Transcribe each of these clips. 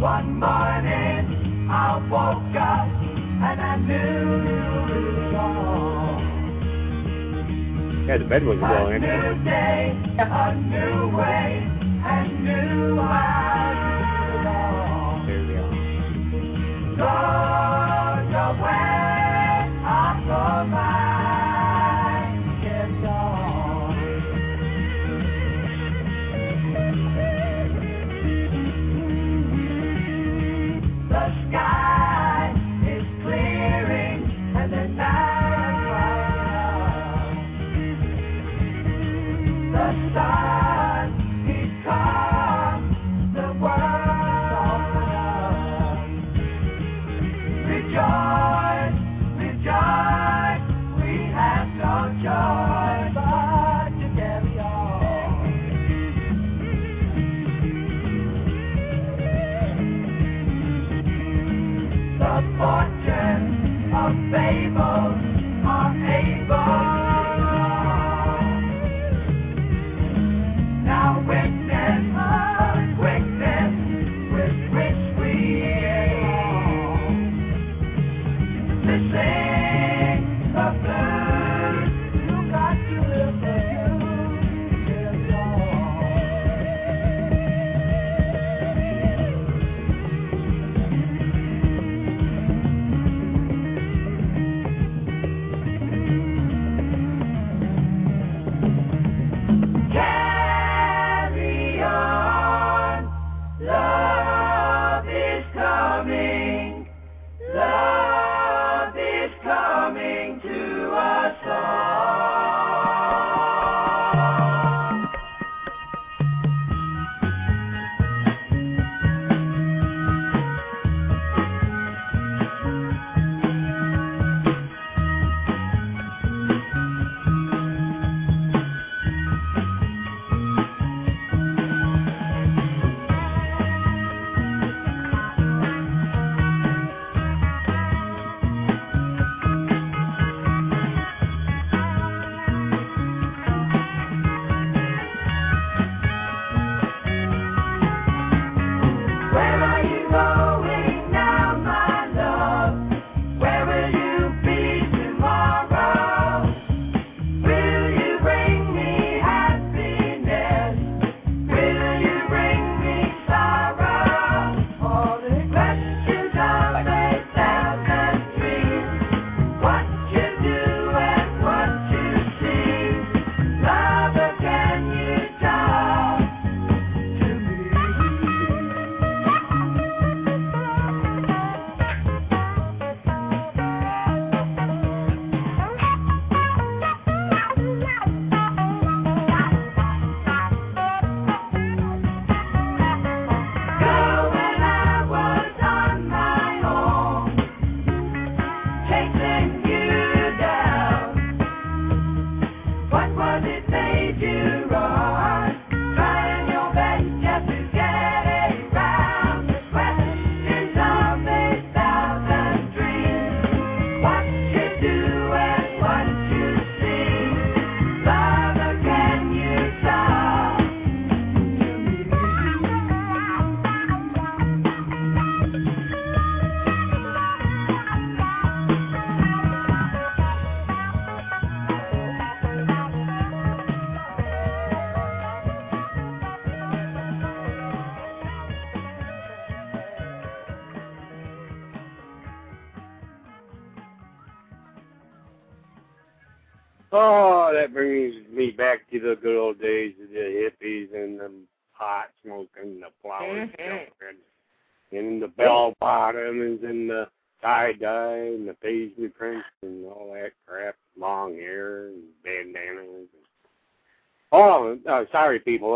One morning I woke up and I knew it was all. Yeah, the bed was well A new day, a new way, and new how to do it all. There we Go your way, I'll go mine, yes, all. The sky is clearing and the night is bright. The sun, he's come, the world's opened up. Rejoice, rejoice, we have no choice but to carry on. The fortunes of fables are able. Now witness the quickness with which we all to sing the blues. You got to live for you, yes, carry on. Love is coming. Love is coming to us all. Where are you going now, my love? Where will you be tomorrow? Will you bring me happiness? Will you bring me sorrow? All the questions of a thousand dreams. What you do and what you see. Lover, can you talk to me? Girl, when I was on my own, chasing you down, what was it made you run? Trying your best just to get around the questions of a thousand dreams. What you do and what you see. Lover, can you talk to me? Oh, that brings me back to the good old days of the hippies and the pot smoking, the flowers jumping, and the bell bottoms and the tie-dye and the paisley prints and all that crap, long hair and bandanas. Sorry, people.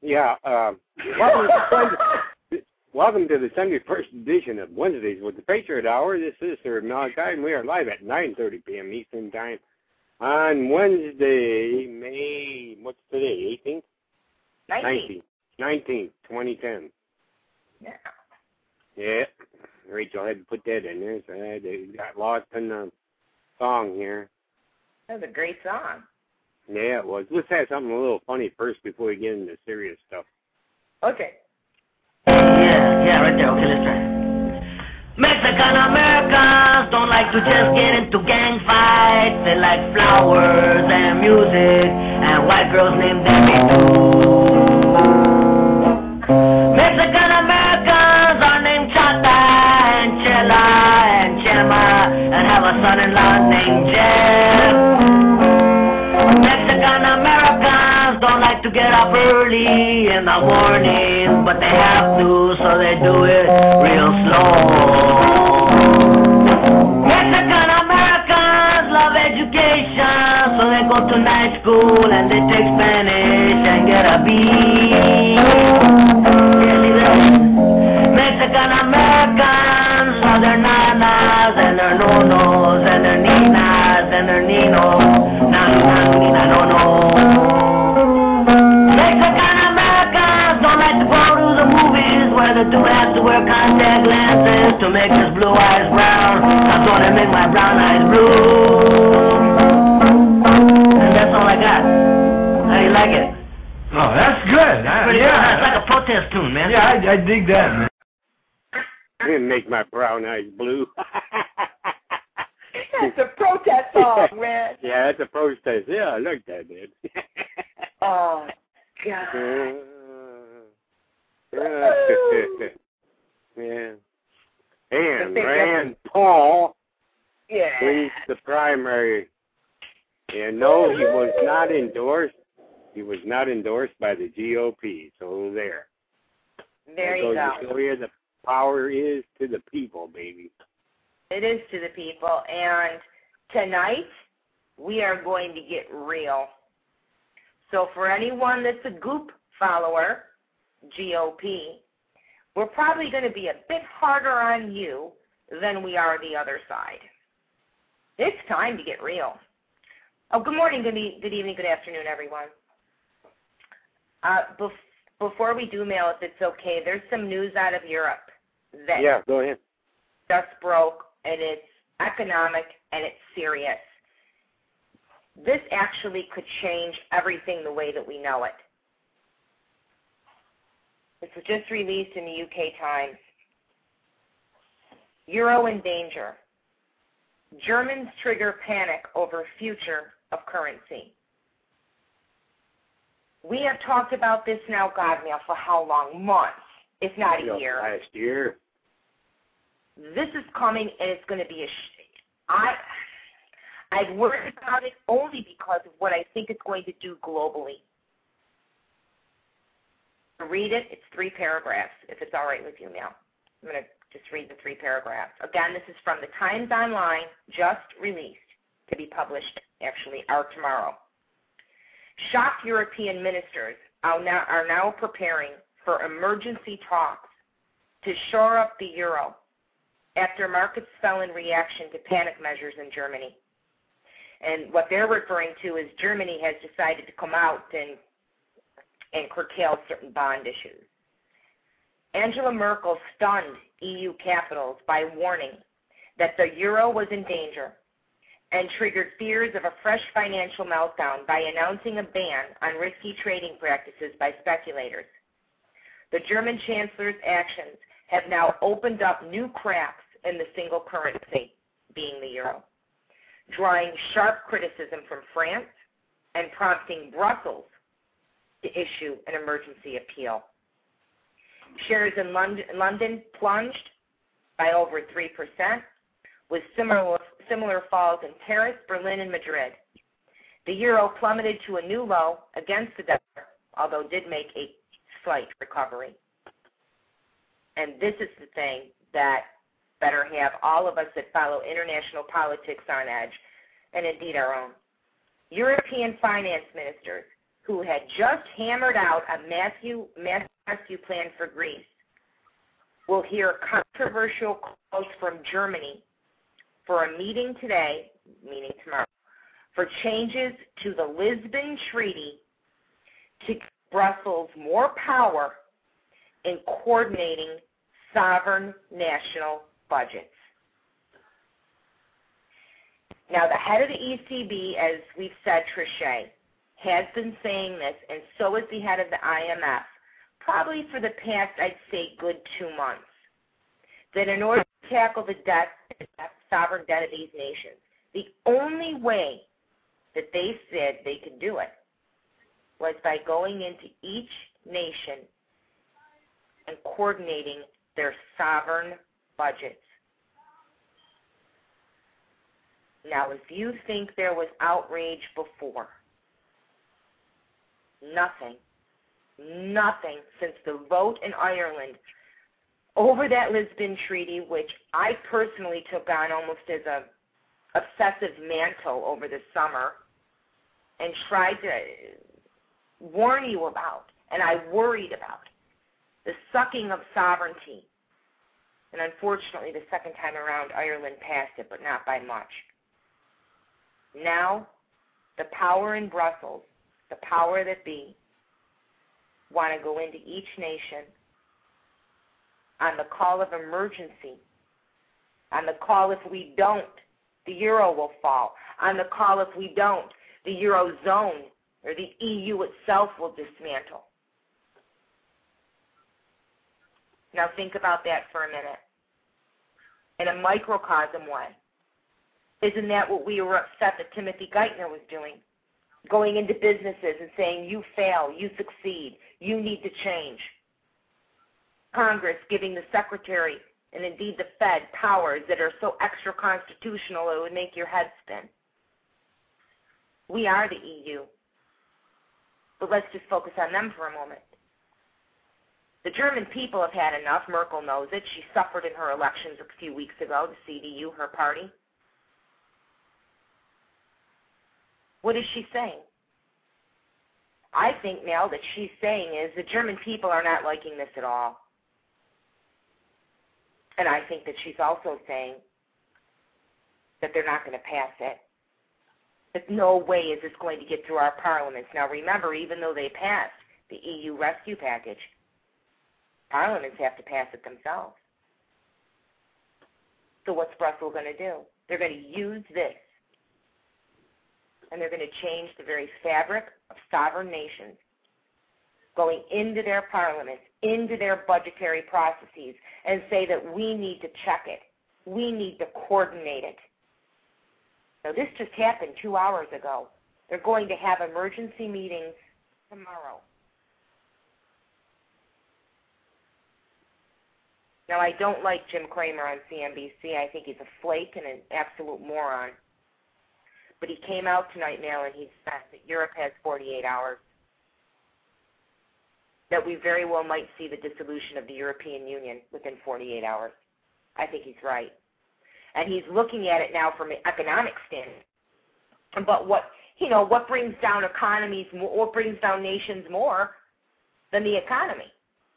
Welcome to the 71st edition of Wednesdays with the Patriot Hour. This is Sir Malachi, and we are live at 9:30 p.m. Eastern Time on Wednesday, May, what's today, 18th? 19th, 2010. Yeah. Yeah, Rachel had to put that in there, so I got lost in the song here. That was a great song. Yeah, it was. Let's have something a little funny first before we get into serious stuff. Okay. Yeah, right there. Okay, let's try. to just get into gang fights. They like flowers and music and white girls named Debbie too. Mexican Americans are named Chata and Chela and Chema and have a son-in-law named Jeff. Mexican Americans don't like to get up early in the morning, but they have to, so they do it real slow. Mexican Americans love education, so they go to night school and they take Spanish and get a B. Mexican Americans love their nanas and their nonos and their ninas and their ninos. Nanu, nanu, nina, no, no. Mexican Americans don't like to go to the movies where the dude has to wear contact lenses to make his blue eyes brown. I'm gonna make my brown eyes blue. And that's all I got. How do you like it? Oh, that's good. Pretty good. It's like a protest tune, man. Yeah, I dig that, man. Didn't make my brown eyes blue. That's a protest song, man. Yeah, that's a protest. Yeah, I like that, man. Oh, God. Yeah. And Rand Paul wins the primary. And no, he was not endorsed. He was not endorsed by the GOP. So there. There you go. To show you the power is to the people, baby. It is to the people. And tonight, we are going to get real. So for anyone that's a Goop follower, GOP, we're probably going to be a bit harder on you than we are the other side. It's time to get real. Oh, good morning, good evening, good afternoon, everyone. Before we do mail, if it's okay, there's some news out of Europe that go ahead. Just broke, and it's economic, and it's serious. This actually could change everything the way that we know it. This was just released in the UK Times. Euro in danger. Germans trigger panic over future of currency. We have talked about this now, Godmail, for how long? Months, if not a year. Last year. This is coming, and it's going to be I've worried about it only because of what I think it's going to do globally. To read it, it's 3 paragraphs, if it's all right with you, Mel. I'm going to just read the 3 paragraphs. Again, this is from the Times Online, just released, to be published, actually, tomorrow. Shocked European ministers are now preparing for emergency talks to shore up the euro after markets fell in reaction to panic measures in Germany. And what they're referring to is Germany has decided to come out and curtail certain bond issues. Angela Merkel stunned EU capitals by warning that the euro was in danger and triggered fears of a fresh financial meltdown by announcing a ban on risky trading practices by speculators. The German chancellor's actions have now opened up new cracks in the single currency, being the euro, drawing sharp criticism from France and prompting Brussels to issue an emergency appeal. Shares in London plunged by over 3%, with similar falls in Paris, Berlin, and Madrid. The euro plummeted to a new low against the dollar, although did make a slight recovery. And this is the thing that better have all of us that follow international politics on edge, and indeed our own. European finance ministers who had just hammered out a massive rescue plan for Greece will hear controversial calls from Germany for a meeting today, meaning tomorrow, for changes to the Lisbon Treaty to give Brussels more power in coordinating sovereign national budgets. Now, the head of the ECB, as we've said, Trichet, has been saying this, and so is the head of the IMF, probably for the past, I'd say, good 2 months, that in order to tackle the debt sovereign debt of these nations. The only way that they said they could do it was by going into each nation and coordinating their sovereign budgets. Now, if you think there was outrage before, nothing since the vote in Ireland over that Lisbon Treaty, which I personally took on almost as a obsessive mantle over the summer and tried to warn you about, and I worried about, the sucking of sovereignty. And unfortunately, the second time around, Ireland passed it, but not by much. Now, the power in Brussels, the power that be, want to go into each nation on the call of emergency, on the call if we don't, the euro will fall, on the call if we don't, the Eurozone or the EU itself will dismantle. Now think about that for a minute. In a microcosm way, isn't that what we were upset that Timothy Geithner was doing? Going into businesses and saying, you fail, you succeed, you need to change. Congress giving the Secretary and indeed the Fed powers that are so extra-constitutional it would make your head spin. We are the EU. But let's just focus on them for a moment. The German people have had enough. Merkel knows it. She suffered in her elections a few weeks ago, the CDU, her party. What is she saying? I think now that she's saying is the German people are not liking this at all. And I think that she's also saying that they're not going to pass it. That no way is this going to get through our parliaments. Now remember, even though they passed the EU rescue package, parliaments have to pass it themselves. So what's Brussels going to do? They're going to use this, and they're going to change the very fabric of sovereign nations, going into their parliaments, into their budgetary processes, and say that we need to check it. We need to coordinate it. Now, this just happened 2 hours ago. They're going to have emergency meetings tomorrow. Now, I don't like Jim Cramer on CNBC. I think he's a flake and an absolute moron. But he came out tonight now and he said that Europe has 48 hours, that we very well might see the dissolution of the European Union within 48 hours. I think he's right. And he's looking at it now from an economic standpoint. But what brings down economies, what brings down nations more than the economy?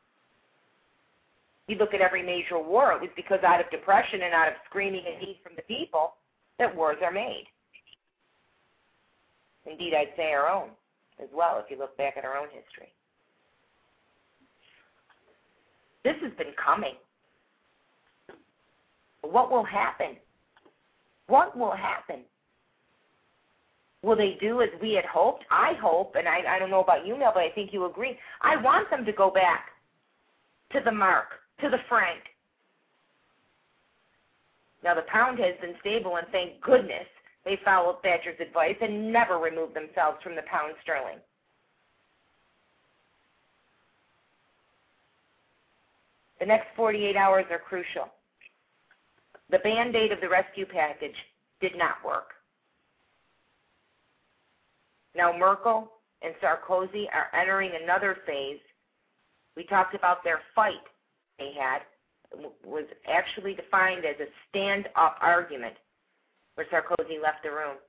You look at every major war, it was because out of depression and out of screaming and need from the people that wars are made. Indeed, I'd say our own as well, if you look back at our own history. This has been coming. What will happen? What will happen? Will they do as we had hoped? I hope, and I don't know about you, Mel, but I think you agree. I want them to go back to the mark, to the franc. Now, the pound has been stable, and thank goodness they followed Thatcher's advice and never removed themselves from the pound sterling. The next 48 hours are crucial. The Band-Aid of the rescue package did not work. Now Merkel and Sarkozy are entering another phase. We talked about their fight they had. It was actually defined as a stand-up argument where Sarkozy left the room.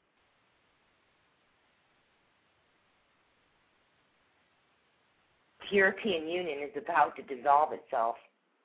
The European Union is about to dissolve itself.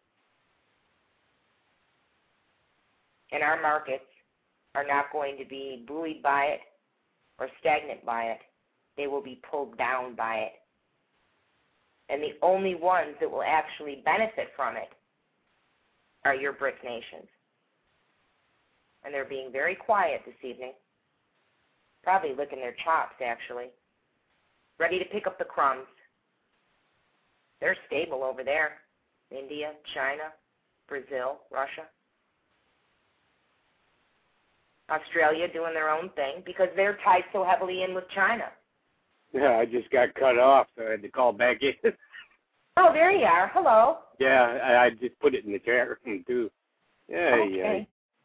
And our markets are not going to be buoyed by it or stagnant by it. They will be pulled down by it. And the only ones that will actually benefit from it are your BRIC nations. And they're being very quiet this evening, probably licking their chops, actually, ready to pick up the crumbs. They're stable over there. India, China, Brazil, Russia. Australia doing their own thing because they're tied so heavily in with China. Yeah, I just got cut off, so I had to call back in. Oh, there you are. Hello. Yeah, I just put it in the chat room, too. Yeah, Okay.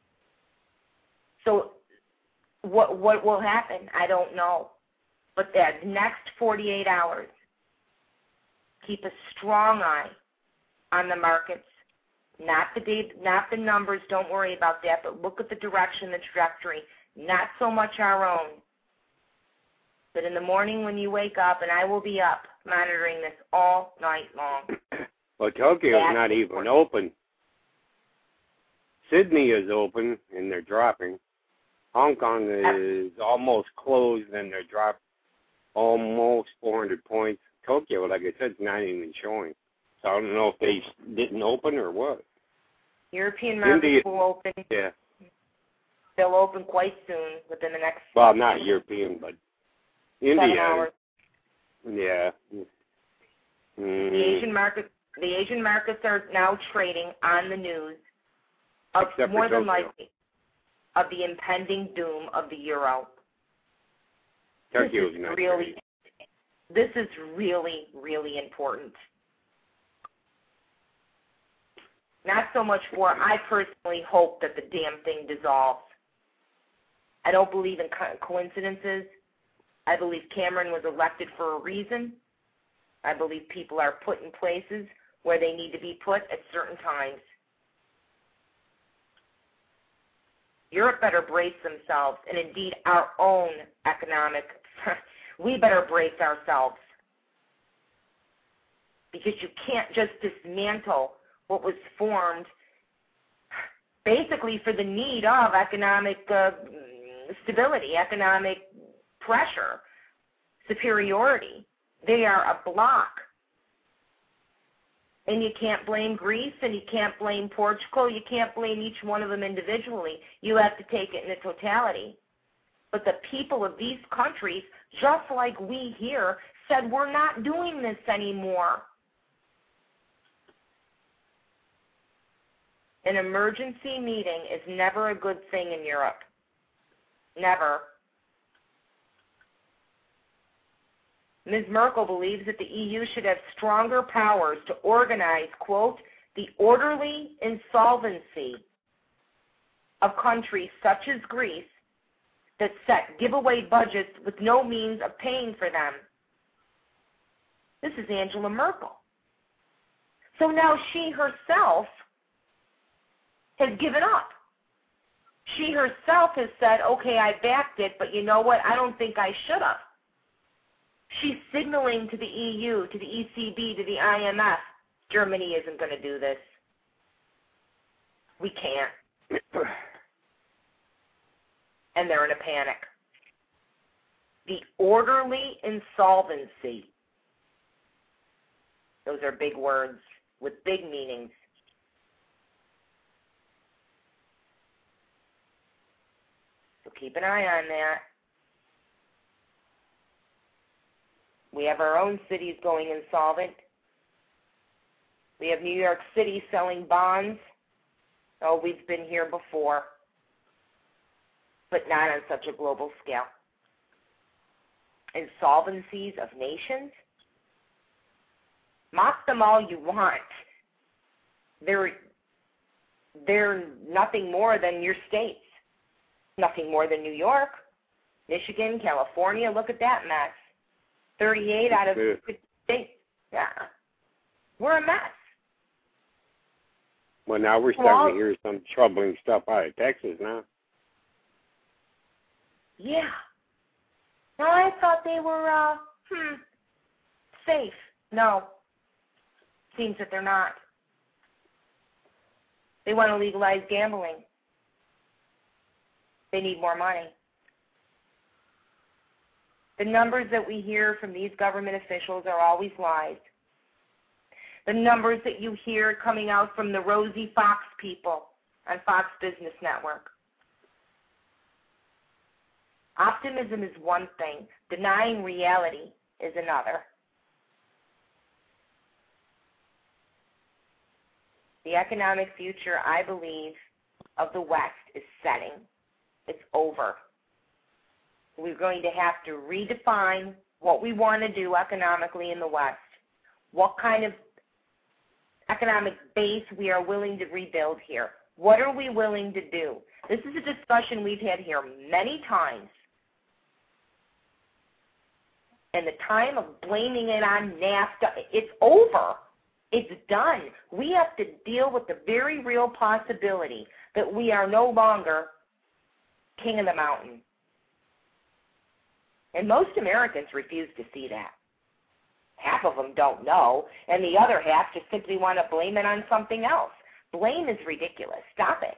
So what will happen? I don't know. But the next 48 hours, keep a strong eye on the markets. Not the numbers, don't worry about that, but look at the direction, the trajectory, not so much our own. But in the morning when you wake up, and I will be up monitoring this all night long. Well, Tokyo's That's not even open. Sydney is open, and they're dropping. Hong Kong is almost closed, and they're dropped almost 400 points. Tokyo, like I said, is not even showing. So I don't know if they didn't open or what. European markets will open. Yeah. They'll open quite soon, within the next. Well, not European, but 7 India. hours. Yeah. The Asian markets are now trading on the news of Except more for than Tokyo. likely of the impending doom of the euro. Tokyo's not trading. This is really, really important. Not so much for, I personally hope that the damn thing dissolves. I don't believe in coincidences. I believe Cameron was elected for a reason. I believe people are put in places where they need to be put at certain times. Europe better brace themselves, and indeed our own economic, we better brace ourselves. Because you can't just dismantle what was formed basically for the need of economic stability, economic pressure, superiority. They are a block. And you can't blame Greece, and you can't blame Portugal. You can't blame each one of them individually. You have to take it in a totality. But the people of these countries, just like we here, said we're not doing this anymore. An emergency meeting is never a good thing in Europe. Never. Ms. Merkel believes that the EU should have stronger powers to organize, quote, the orderly insolvency of countries such as Greece that set giveaway budgets with no means of paying for them. This is Angela Merkel. So now she herself has given up. She herself has said, okay, I backed it, but you know what? I don't think I should have. She's signaling to the EU, to the ECB, to the IMF, Germany isn't going to do this. We can't. And they're in a panic. The orderly insolvency. Those are big words with big meanings. So keep an eye on that. We have our own cities going insolvent. We have New York City selling bonds. Oh, we've been here before, but not on such a global scale. Insolvencies of nations? Mock them all you want. They're nothing more than your states. Nothing more than New York, Michigan, California. Look at that mess. 38 out of 50 states. Yeah. We're a mess. Well, now we're starting to hear some troubling stuff out of Texas now. Yeah. No, I thought they were, safe. No. Seems that they're not. They want to legalize gambling. They need more money. The numbers that we hear from these government officials are always lies. The numbers that you hear coming out from the Rosie Fox people on Fox Business Network. Optimism is one thing. Denying reality is another. The economic future, I believe, of the West is setting. It's over. We're going to have to redefine what we want to do economically in the West, what kind of economic base we are willing to rebuild here. What are we willing to do? This is a discussion we've had here many times. And the time of blaming it on NAFTA, it's over. It's done. We have to deal with the very real possibility that we are no longer king of the mountain. And most Americans refuse to see that. Half of them don't know, and the other half just simply want to blame it on something else. Blame is ridiculous. Stop it.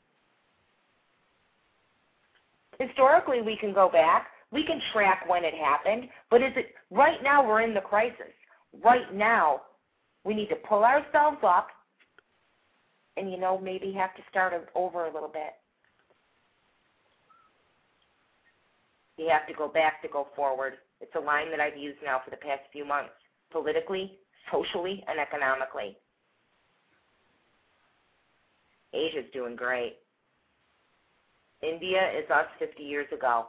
Historically, we can go back. We can track when it happened, but right now we're in the crisis. Right now, we need to pull ourselves up and, maybe have to start over a little bit. You have to go back to go forward. It's a line that I've used now for the past few months, politically, socially, and economically. Asia's doing great. India is us 50 years ago.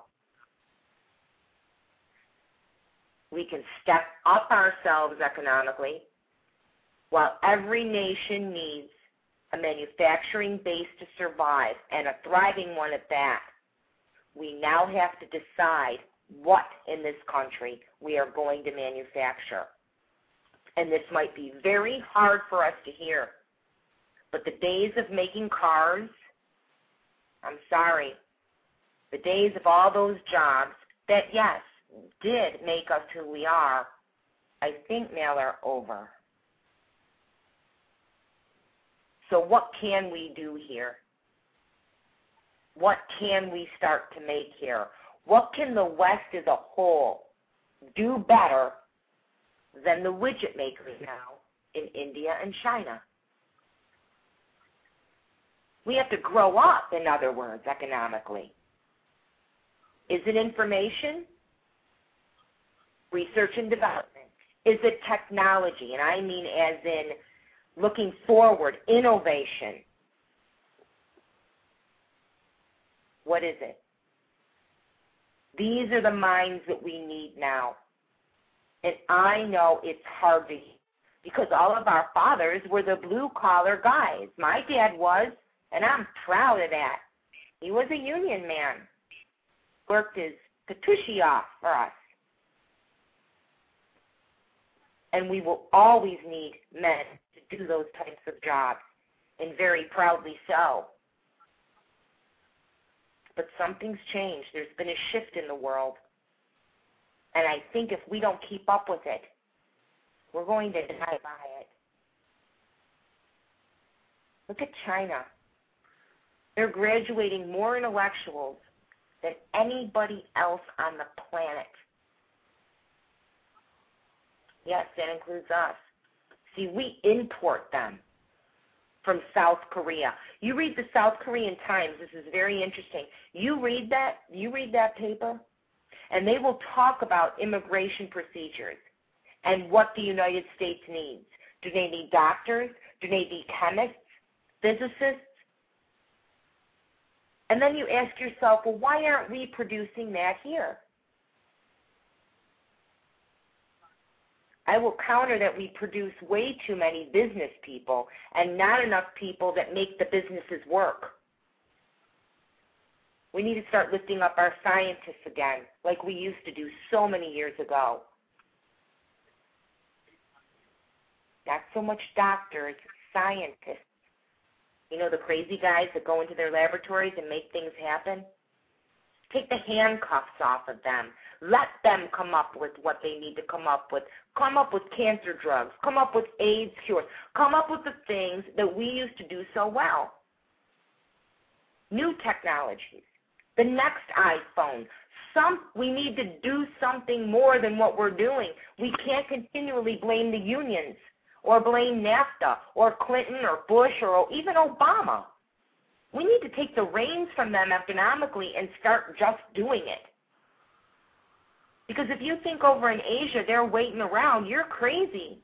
We can step up ourselves economically while every nation needs a manufacturing base to survive, and a thriving one at that. We now have to decide what in this country we are going to manufacture. And this might be very hard for us to hear, but the days of making cars, I'm sorry, the days of all those jobs that, yes, did make us who we are, I think now are over. So what can we do here? What can we start to make here? What can the West as a whole do better than the widget makers now in India and China? We have to grow up, in other words, economically. Is it information? Research and development. Is it technology? And I mean as in looking forward, innovation. What is it? These are the minds that we need now. And I know it's hard to hear because all of our fathers were the blue-collar guys. My dad was, and I'm proud of that. He was a union man. Worked his Patushi off for us. And we will always need men to do those types of jobs, and very proudly so. But something's changed. There's been a shift in the world. And I think if we don't keep up with it, we're going to die by it. Look at China. They're graduating more intellectuals than anybody else on the planet. Yes, that includes us. See, we import them from South Korea. You read the South Korean Times. This is very interesting. You read that paper, and they will talk about immigration procedures and what the United States needs. Do they need doctors? Do they need chemists, physicists? And then you ask yourself, well, why aren't we producing that here? I will counter that we produce way too many business people and not enough people that make the businesses work. We need to start lifting up our scientists again, like we used to do so many years ago. Not so much doctors, scientists. You know, the crazy guys that go into their laboratories and make things happen? Take the handcuffs off of them. Let them come up with what they need to come up with. Come up with cancer drugs. Come up with AIDS cures. Come up with the things that we used to do so well. New technologies. The next iPhone. We need to do something more than what we're doing. We can't continually blame the unions or blame NAFTA or Clinton or Bush or even Obama. We need to take the reins from them economically and start just doing it. Because if you think over in Asia they're waiting around, you're crazy.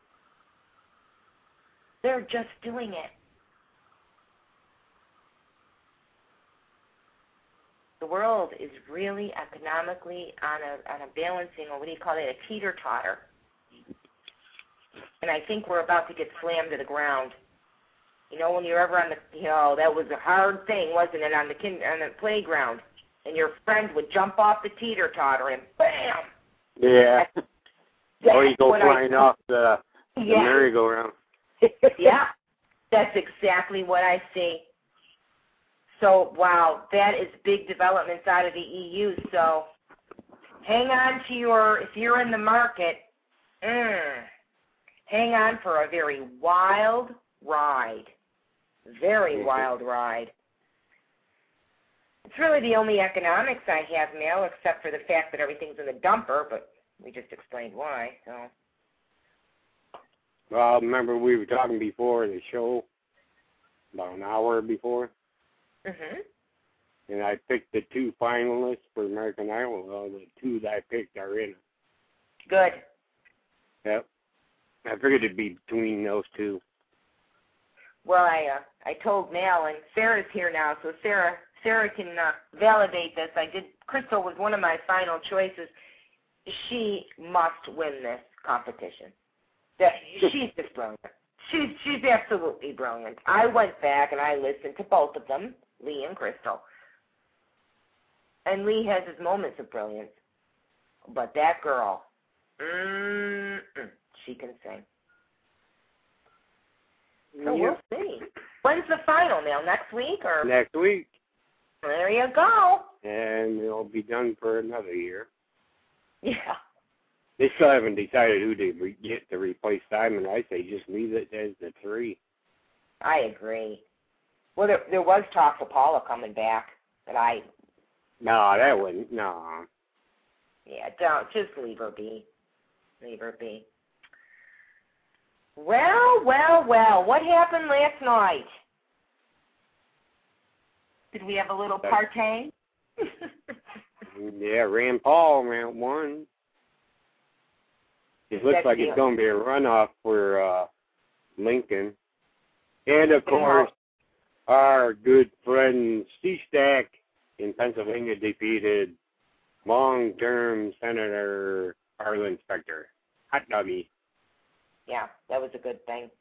They're just doing it. The world is really economically on a balancing, or what do you call it, a teeter-totter. And I think we're about to get slammed to the ground. You know, when you're ever on the, that was a hard thing, wasn't it, on the playground? And your friend would jump off the teeter-totter and bam! Yeah. Or you go what flying off the merry-go-round. Yeah, that's exactly what I see. So, wow, that is big developments out of the EU. So hang on to if you're in the market, hang on for a very wild ride. Very wild ride. It's really the only economics I have now, except for the fact that everything's in the dumper, but we just explained why. So. Well, remember we were talking before the show, about an hour before? Mm-hmm. And I picked the 2 finalists for American Idol. Well, the 2 that I picked are in. Good. Yep. I figured it'd be between those 2. Well, I told Mal, and Sarah's here now, so Sarah can validate this. Crystal was one of my final choices. She must win this competition. She's just brilliant. She's absolutely brilliant. I went back and I listened to both of them, Lee and Crystal. And Lee has his moments of brilliance. But that girl, she can sing. So we'll see. When's the final, Neil? Next week? Or Next week. There you go. And it'll be done for another year. Yeah. They still haven't decided who to get to replace Simon. I say just leave it as the 3. I agree. Well, there was talk of Paula coming back, but No, that wouldn't. No. Yeah, don't. Just leave her be. Leave her be. Well. What happened last night? Did we have a little partay? Yeah, Rand Paul won. It looks like it's going to be a runoff for Lincoln. And, of course, our good friend C-Stack in Pennsylvania defeated long-term Senator Arlen Specter. Hot doggy. Yeah, that was a good thing.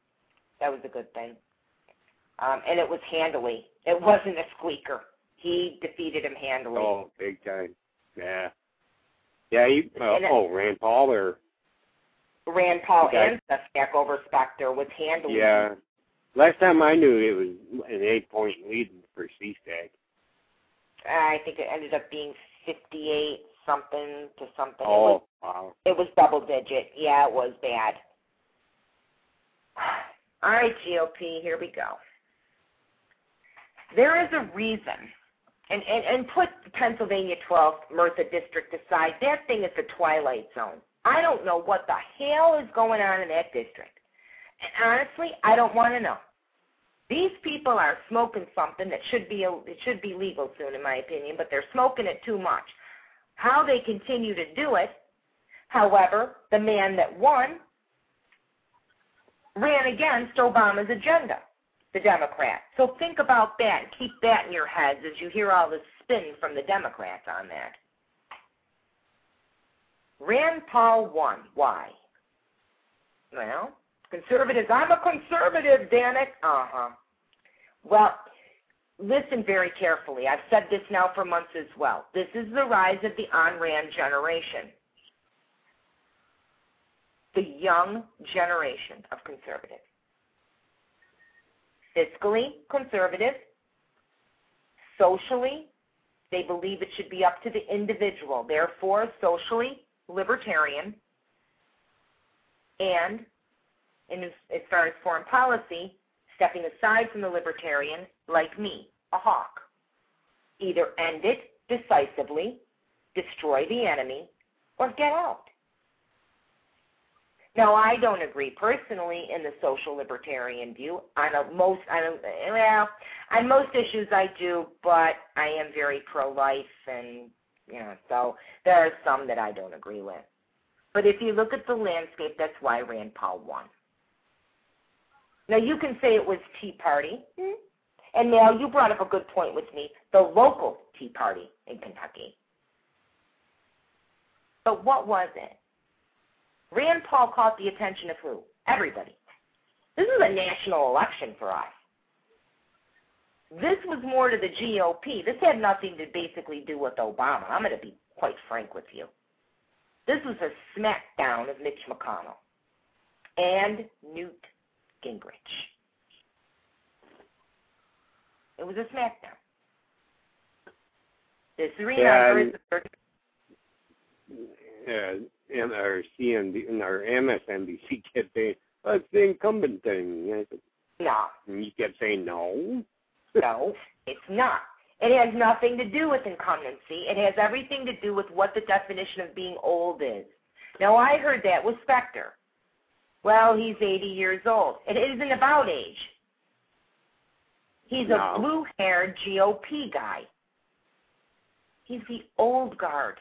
And it was handily. It wasn't a squeaker. He defeated him handily. Oh, big time. Yeah. Yeah, Rand Paul or... Rand Paul and C-Stack over Specter was handily. Yeah. Last time I knew it was an 8-point lead for C-Stack. I think it ended up being 58-something to something. Oh, wow. It was double digit. Yeah, it was bad. All right, GOP, here we go. There is a reason, and put the Pennsylvania 12th Merthyr District aside. That thing is the twilight zone. I don't know what the hell is going on in that district. And honestly, I don't want to know. These people are smoking something that should be legal soon, in my opinion, but they're smoking it too much. How they continue to do it, however, the man that won ran against Obama's agenda, the Democrat. So think about that and keep that in your heads as you hear all the spin from the Democrats on that. Rand Paul won. Why? Well, conservatives. I'm a conservative, damn it. Well, listen very carefully. I've said this now for months as well. This is the rise of the Ayn Rand generation. The young generation of conservatives. Fiscally conservative. Socially, they believe it should be up to the individual. Therefore, socially libertarian. And as far as foreign policy, stepping aside from the libertarian, like me, a hawk. Either end it decisively, destroy the enemy, or get out. Now, I don't agree personally in the social libertarian view. On most issues I do, but I am very pro-life, and so there are some that I don't agree with. But if you look at the landscape, that's why Rand Paul won. Now, you can say it was Tea Party, And now you brought up a good point with me, the local Tea Party in Kentucky. But what was it? Rand Paul caught the attention of who? Everybody. This is a national election for us. This was more to the GOP. This had nothing to basically do with Obama. I'm going to be quite frank with you. This was a smackdown of Mitch McConnell and Newt Gingrich. It was a smackdown. The three members. And our CNB and our MSNBC kept saying, "Oh, it's the incumbent thing." And I said, No. and you kept saying, "No." No, it's not. It has nothing to do with incumbency. It has everything to do with what the definition of being old is. Now, I heard that with Specter. Well, he's 80 years old. It isn't about age. He's a blue-haired GOP guy. He's the old guard.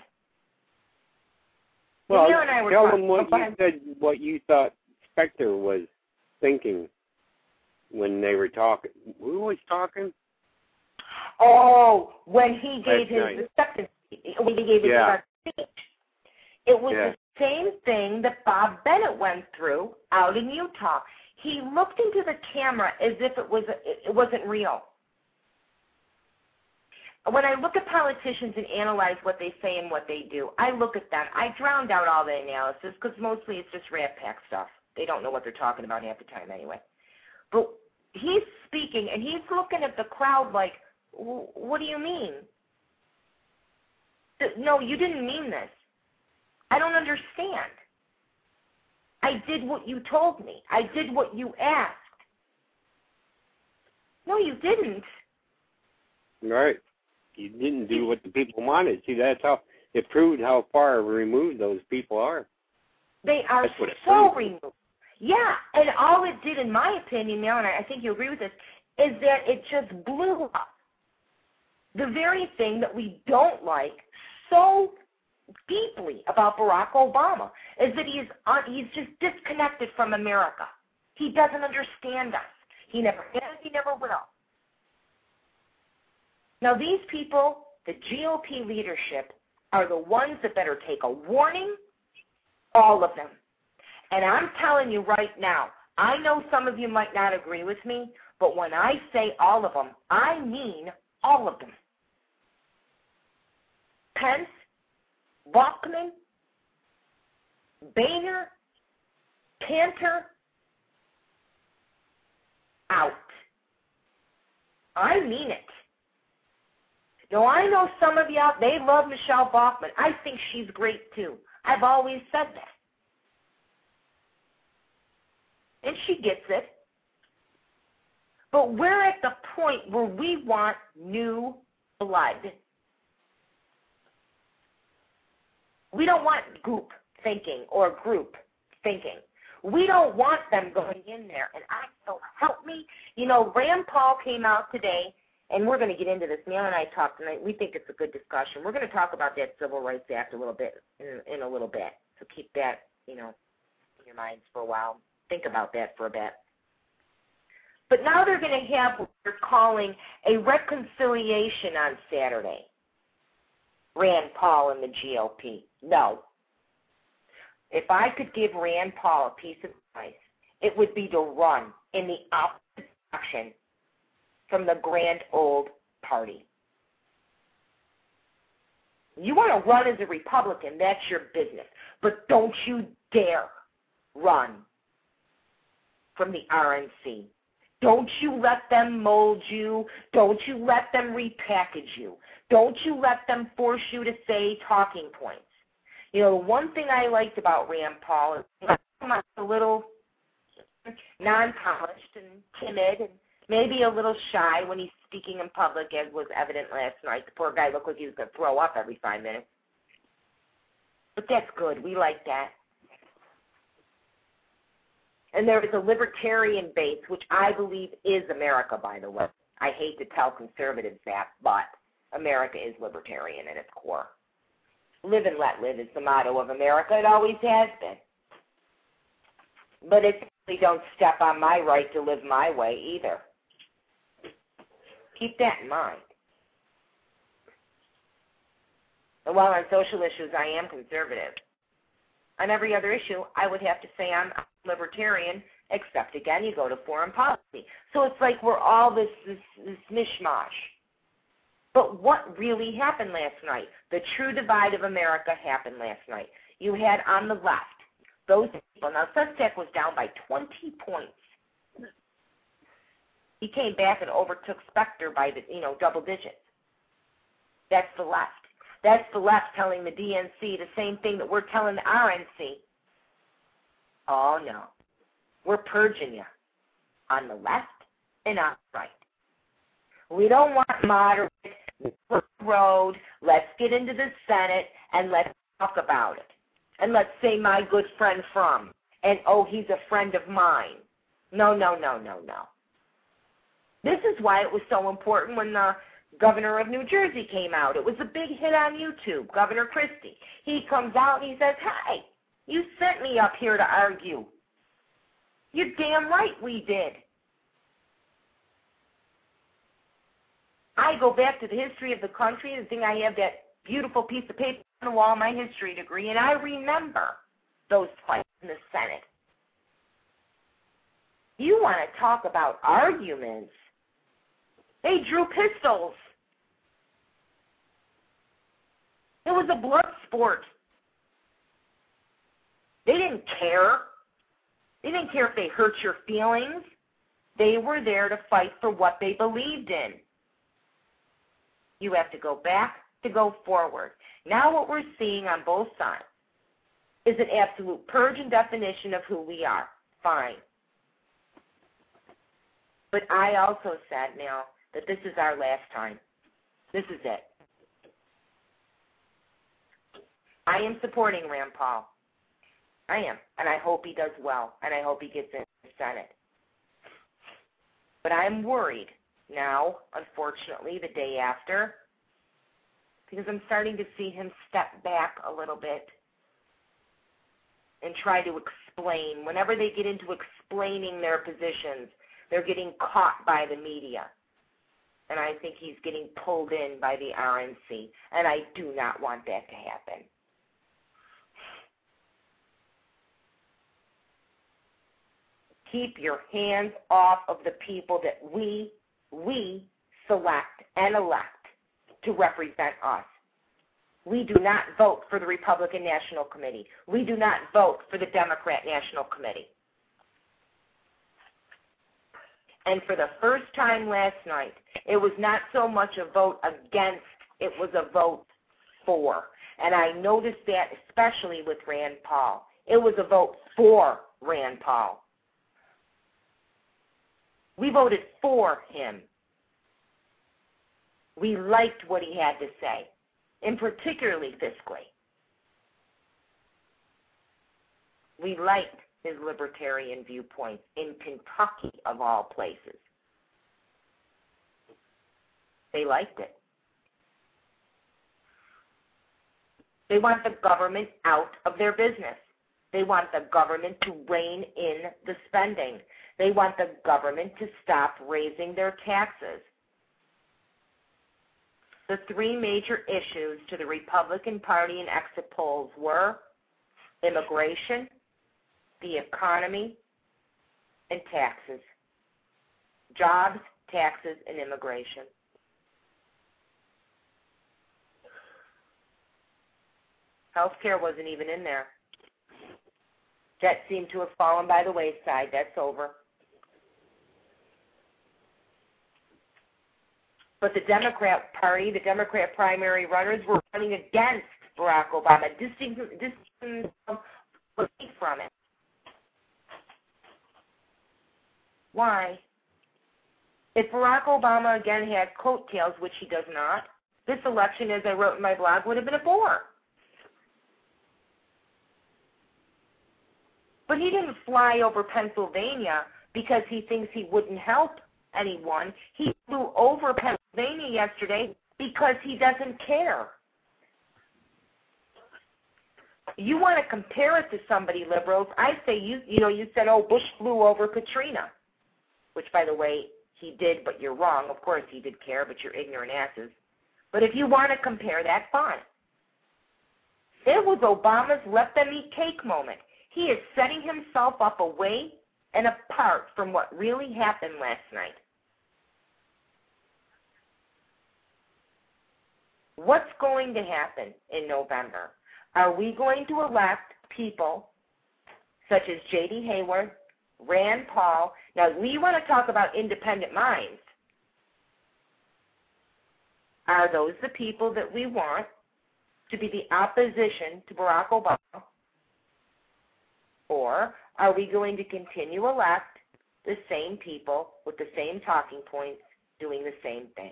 Well, Neil and I were tell talking. them what you said, what you thought Specter was thinking when they were talking. Who was talking? Oh, when he gave his night. acceptance, when he gave his speech. It was the same thing that Bob Bennett went through out in Utah. He looked into the camera as if it wasn't real. When I look at politicians and analyze what they say and what they do, I look at them. I drowned out all the analysis because mostly it's just rat pack stuff. They don't know what they're talking about half the time anyway. But he's speaking, and he's looking at the crowd like, what do you mean? No, you didn't mean this. I don't understand. I did what you told me. I did what you asked. No, you didn't. Right. You didn't do what the people wanted. See, that's how it proved how far removed those people are. They are so removed. Yeah, and all it did, in my opinion, now, and I think you agree with this, is that it just blew up the very thing that we don't like so deeply about Barack Obama, is that he's just disconnected from America. He doesn't understand us. He never has, he never will. Now, these people, the GOP leadership, are the ones that better take a warning, all of them. And I'm telling you right now, I know some of you might not agree with me, but when I say all of them, I mean all of them. Pence, Bachmann, Boehner, Cantor, out. I mean it. Now, I know some of you out, they love Michelle Bachmann. I think she's great, too. I've always said that. And she gets it. But we're at the point where we want new blood. We don't want group thinking or group thinking. We don't want them going in there. And so help me. You know, Rand Paul came out today, and we're going to get into this. Neil and I talked tonight. We think it's a good discussion. We're going to talk about that Civil Rights Act a little bit in a little bit. So keep that, in your minds for a while. Think about that for a bit. But now they're going to have what they're calling a reconciliation on Saturday. Rand Paul and the GOP. No. If I could give Rand Paul a piece of advice, it would be to run in the opposite direction from the grand old party. You want to run as a Republican, that's your business. But don't you dare run from the RNC. Don't you let them mold you. Don't you let them repackage you. Don't you let them force you to say talking points. One thing I liked about Rand Paul is he's a little non-polished and timid and maybe a little shy when he's speaking in public, as was evident last night. The poor guy looked like he was going to throw up every 5 minutes. But that's good. We like that. And there is a libertarian base, which I believe is America, by the way. I hate to tell conservatives that, but America is libertarian at its core. Live and let live is the motto of America. It always has been. But it's really don't step on my right to live my way either. Keep that in mind. And while on social issues, I am conservative. On every other issue, I would have to say I'm libertarian, except, again, you go to foreign policy. So it's like we're all this mishmash. But what really happened last night? The true divide of America happened last night. You had on the left those people. Now, Suspect was down by 20 points. He came back and overtook Specter by double digits. That's the left. That's the left telling the DNC the same thing that we're telling the RNC. Oh, no. We're purging you on the left and on the right. We don't want moderate, road. Let's get into the Senate and let's talk about it. And let's say my good friend from. And, oh, he's a friend of mine. No, no, no, no, no. This is why it was so important when the governor of New Jersey came out. It was a big hit on YouTube, Governor Christie. He comes out and he says, hey, you sent me up here to argue. You're damn right we did. I go back to the history of the country and think I have that beautiful piece of paper on the wall, my history degree, and I remember those fights in the Senate. You want to talk about arguments? They drew pistols. It was a blood sport. They didn't care. They didn't care if they hurt your feelings. They were there to fight for what they believed in. You have to go back to go forward. Now what we're seeing on both sides is an absolute purge and definition of who we are. Fine. But I also said now that this is our last time. This is it. I am supporting Rand Paul. I am. And I hope he does well. And I hope he gets in the Senate. But I'm worried now, unfortunately, the day after, because I'm starting to see him step back a little bit and try to explain. Whenever they get into explaining their positions, they're getting caught by the media. And I think he's getting pulled in by the RNC. And I do not want that to happen. Keep your hands off of the people that we select and elect to represent us. We do not vote for the Republican National Committee. We do not vote for the Democrat National Committee. And for the first time last night, it was not so much a vote against, it was a vote for. And I noticed that especially with Rand Paul. It was a vote for Rand Paul. We voted for him. We liked what he had to say, and particularly fiscally. We liked his libertarian viewpoints in Kentucky, of all places. They liked it. They want the government out of their business. They want the government to rein in the spending. They want the government to stop raising their taxes. The three major issues to the Republican Party in exit polls were immigration, the economy, and taxes. Jobs, taxes, and immigration. Healthcare wasn't even in there. That seemed to have fallen by the wayside. That's over. But the Democrat Party, the Democrat primary runners were running against Barack Obama, distancing from it. Why? If Barack Obama again had coattails, which he does not, this election, as I wrote in my blog, would have been a bore. But he didn't fly over Pennsylvania because he thinks he wouldn't help anyone. He flew over Pennsylvania yesterday because he doesn't care. You want to compare it to somebody, liberals. I say, you said, oh, Bush flew over Katrina, which, by the way, he did, but you're wrong. Of course he did care, but you're ignorant asses. But if you want to compare that, fine. It was Obama's let them eat cake moment. He is setting himself up away and apart from what really happened last night. What's going to happen in November? Are we going to elect people such as J.D. Hayworth, Rand Paul? Now, we want to talk about independent minds. Are those the people that we want to be the opposition to Barack Obama? Or are we going to continue to elect the same people with the same talking points doing the same thing?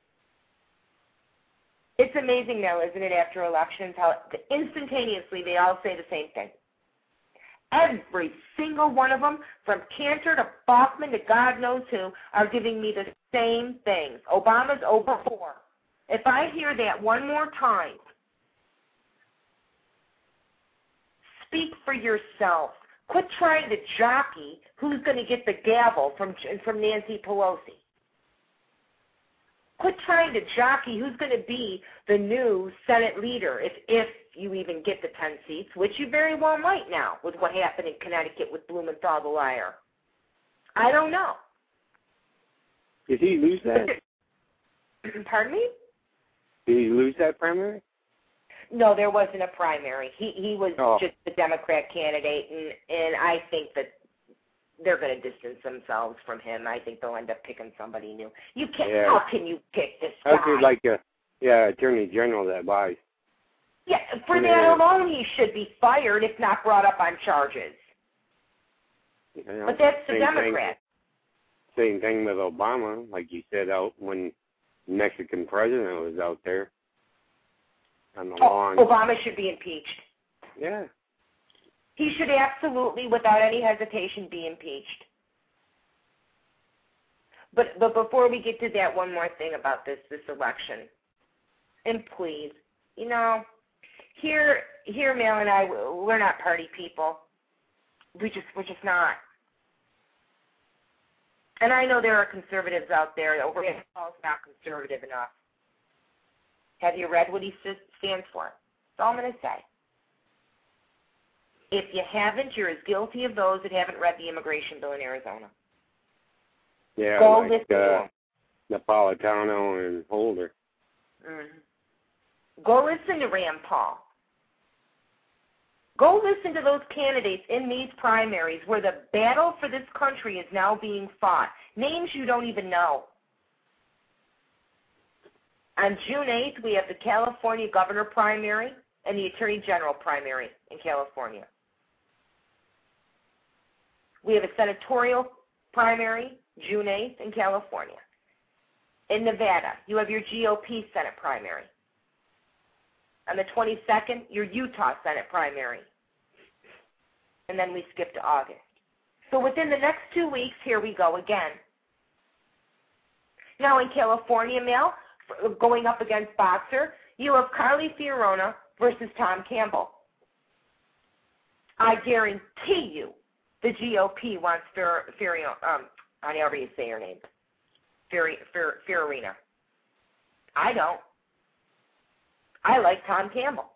It's amazing now, isn't it, after elections, how instantaneously they all say the same thing. Every single one of them, from Cantor to Bachman to God knows who, are giving me the same things. Obama's over 4. If I hear that one more time, speak for yourself. Quit trying to jockey who's going to get the gavel from Nancy Pelosi. Quit trying to jockey who's going to be the new Senate leader if you even get the 10 seats, which you very well might now with what happened in Connecticut with Blumenthal the liar. I don't know. Did he lose that? Pardon me? Did he lose that primary? No, there wasn't a primary. He was just the Democrat candidate, and I think that they're going to distance themselves from him. I think they'll end up picking somebody new. You can't. Yeah. How can you pick this guy? That's like Attorney General that buys. Yeah, for that alone, he should be fired if not brought up on charges. Yeah, but that's the Democrat. Same thing with Obama, like you said, out when the Mexican president was out there on the lawn. Obama should be impeached. Yeah. He should absolutely, without any hesitation, be impeached. But before we get to that, one more thing about this election. And please, here, Mel and I, we're not party people. We're just not. And I know there are conservatives out there. Rand Paul's not conservative enough. Have you read what he stands for? That's all I'm going to say. If you haven't, you're as guilty of those that haven't read the immigration bill in Arizona. Yeah, go like listen to them. Napolitano and Holder. Mm-hmm. Go listen to Rand Paul. Go listen to those candidates in these primaries where the battle for this country is now being fought. Names you don't even know. On June 8th, we have the California governor primary and the attorney general primary in California. We have a senatorial primary, June 8th, in California. In Nevada, you have your GOP Senate primary. On the 22nd, your Utah Senate primary. And then we skip to August. So within the next 2 weeks, here we go again. Now in California, Mel, going up against Boxer, you have Carly Fiorina versus Tom Campbell. I guarantee you the GOP wants Fiorina, however you say her name, Fiorina. I don't. I like Tom Campbell.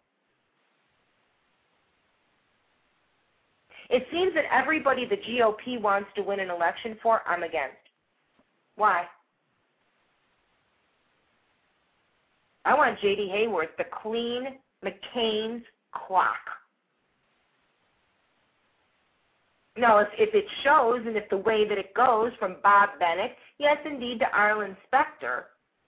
It seems that everybody the GOP wants to win an election for, I'm against. Why? I want J.D. Hayworth to clean McCain's clock. Now, if it shows and if the way that it goes from Bob Bennett, yes, indeed, to Arlen Specter,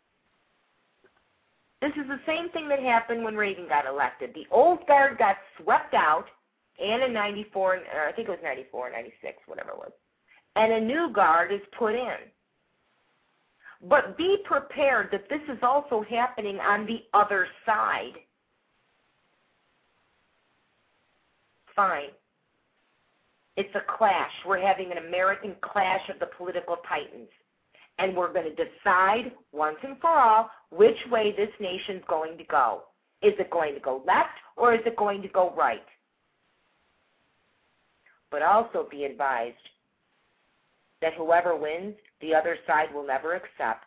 this is the same thing that happened when Reagan got elected. The old guard got swept out, and in 94, I think it was 94, 96, whatever it was, and a new guard is put in. But be prepared that this is also happening on the other side. Fine. It's a clash. We're having an American clash of the political titans. And we're going to decide once and for all which way this nation's going to go. Is it going to go left or is it going to go right? But also be advised that whoever wins, the other side will never accept.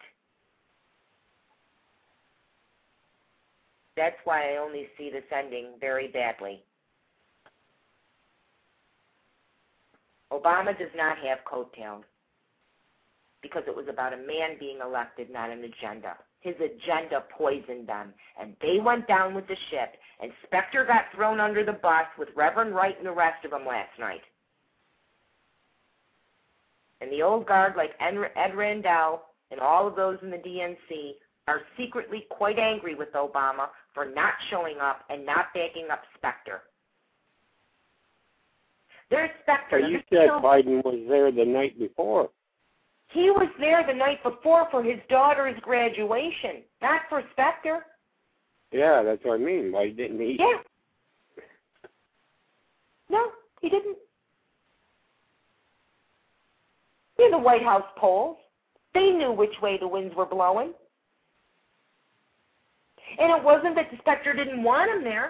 That's why I only see this ending very badly. Obama does not have coattails because it was about a man being elected, not an agenda. His agenda poisoned them, and they went down with the ship, and Specter got thrown under the bus with Reverend Wright and the rest of them last night. And the old guard like Ed Randell and all of those in the DNC are secretly quite angry with Obama for not showing up and not backing up Specter. There's Specter. You said Biden was there the night before. He was there the night before for his daughter's graduation, not for Specter. Yeah, that's what I mean. Why didn't he? Yeah. No, he didn't. In the White House polls, they knew which way the winds were blowing. And it wasn't that the Specter didn't want him there.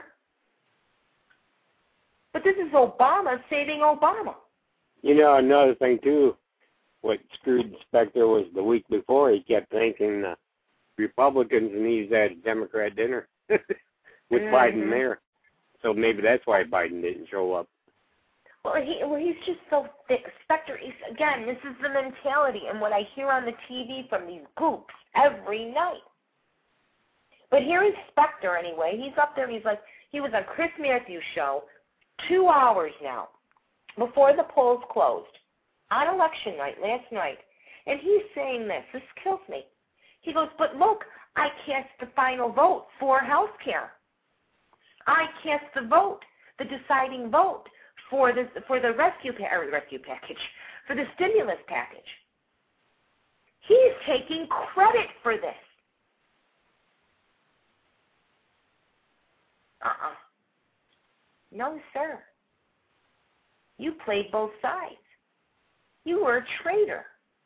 But this is Obama saving Obama. You know, another thing, too, what screwed Specter was the week before, he kept thanking the Republicans, and he's at a Democrat dinner with Biden there. So maybe that's why Biden didn't show up. Well, he's just so thick. Specter, again, this is the mentality and what I hear on the TV from these goops every night. But here is Specter anyway. He's up there. He's like, he was on Chris Matthews' show 2 hours now before the polls closed on election night last night. And he's saying this. This kills me. He goes, but look, I cast the final vote for health care. I cast the vote, the deciding vote for the rescue package, for the stimulus package. He's taking credit for this. No, sir. You played both sides. You were a traitor.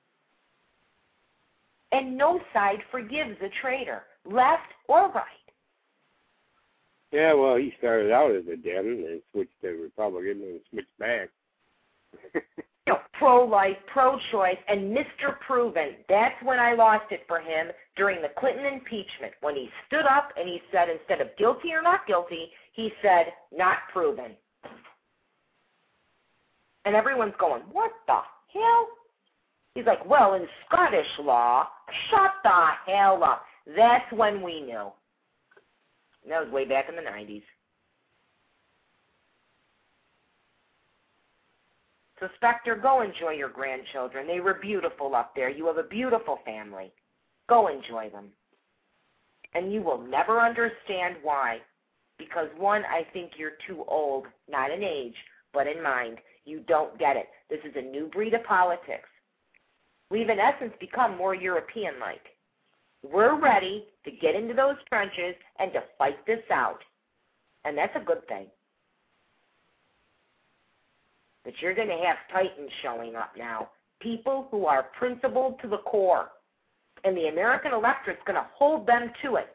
And no side forgives a traitor, left or right. Yeah, well, he started out as a Dem and switched to Republican and switched back. Pro-life, pro-choice, and Mr. Proven. That's when I lost it for him during the Clinton impeachment, when he stood up and he said, instead of guilty or not guilty, he said, not proven. And everyone's going, what the hell? He's like, well, in Scottish law, shut the hell up. That's when we knew. And that was way back in the 90s. So, Specter, go enjoy your grandchildren. They were beautiful up there. You have a beautiful family. Go enjoy them. And you will never understand why. Because, one, I think you're too old, not in age, but in mind. You don't get it. This is a new breed of politics. We've, in essence, become more European-like. We're ready to get into those trenches and to fight this out. And that's a good thing. But you're going to have titans showing up now, people who are principled to the core. And the American electorate's going to hold them to it.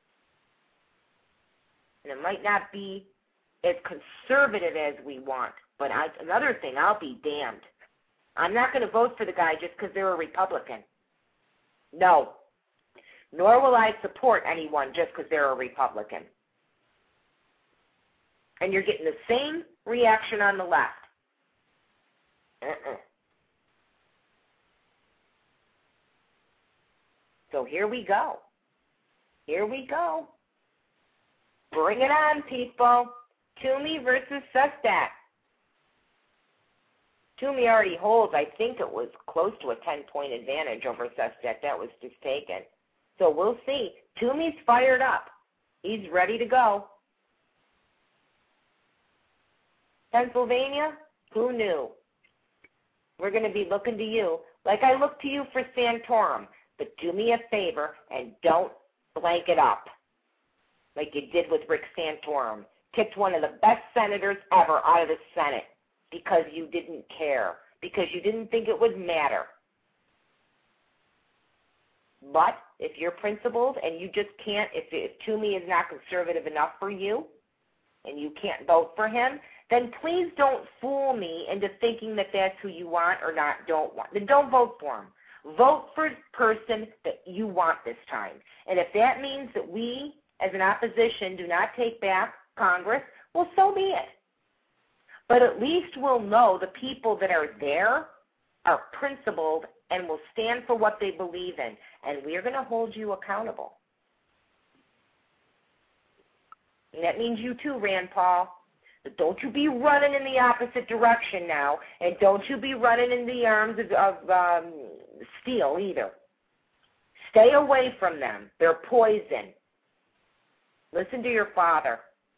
And it might not be as conservative as we want. But another thing, I'll be damned. I'm not going to vote for the guy just because they're a Republican. No. Nor will I support anyone just because they're a Republican. And you're getting the same reaction on the left. So here we go. Here we go. Bring it on, people. Toomey versus Sestak. Toomey already holds, I think it was close to a 10-point advantage over Sestak. That was just taken. So we'll see. Toomey's fired up. He's ready to go. Pennsylvania, who knew? We're going to be looking to you, like I look to you for Santorum. But do me a favor and don't blank it up like you did with Rick Santorum. Kicked one of the best senators ever out of the Senate because you didn't care, because you didn't think it would matter. But if you're principled and you just can't, if Toomey is not conservative enough for you and you can't vote for him, then please don't fool me into thinking that that's who you want or don't want. Then don't vote for him. Vote for the person that you want this time. And if that means that we, as an opposition, do not take back Congress, well, so be it. But at least we'll know the people that are there are principled and will stand for what they believe in. And we're going to hold you accountable. And that means you too, Rand Paul. But don't you be running in the opposite direction now, and don't you be running in the arms of steel either. Stay away from them. They're poison. Listen to your father.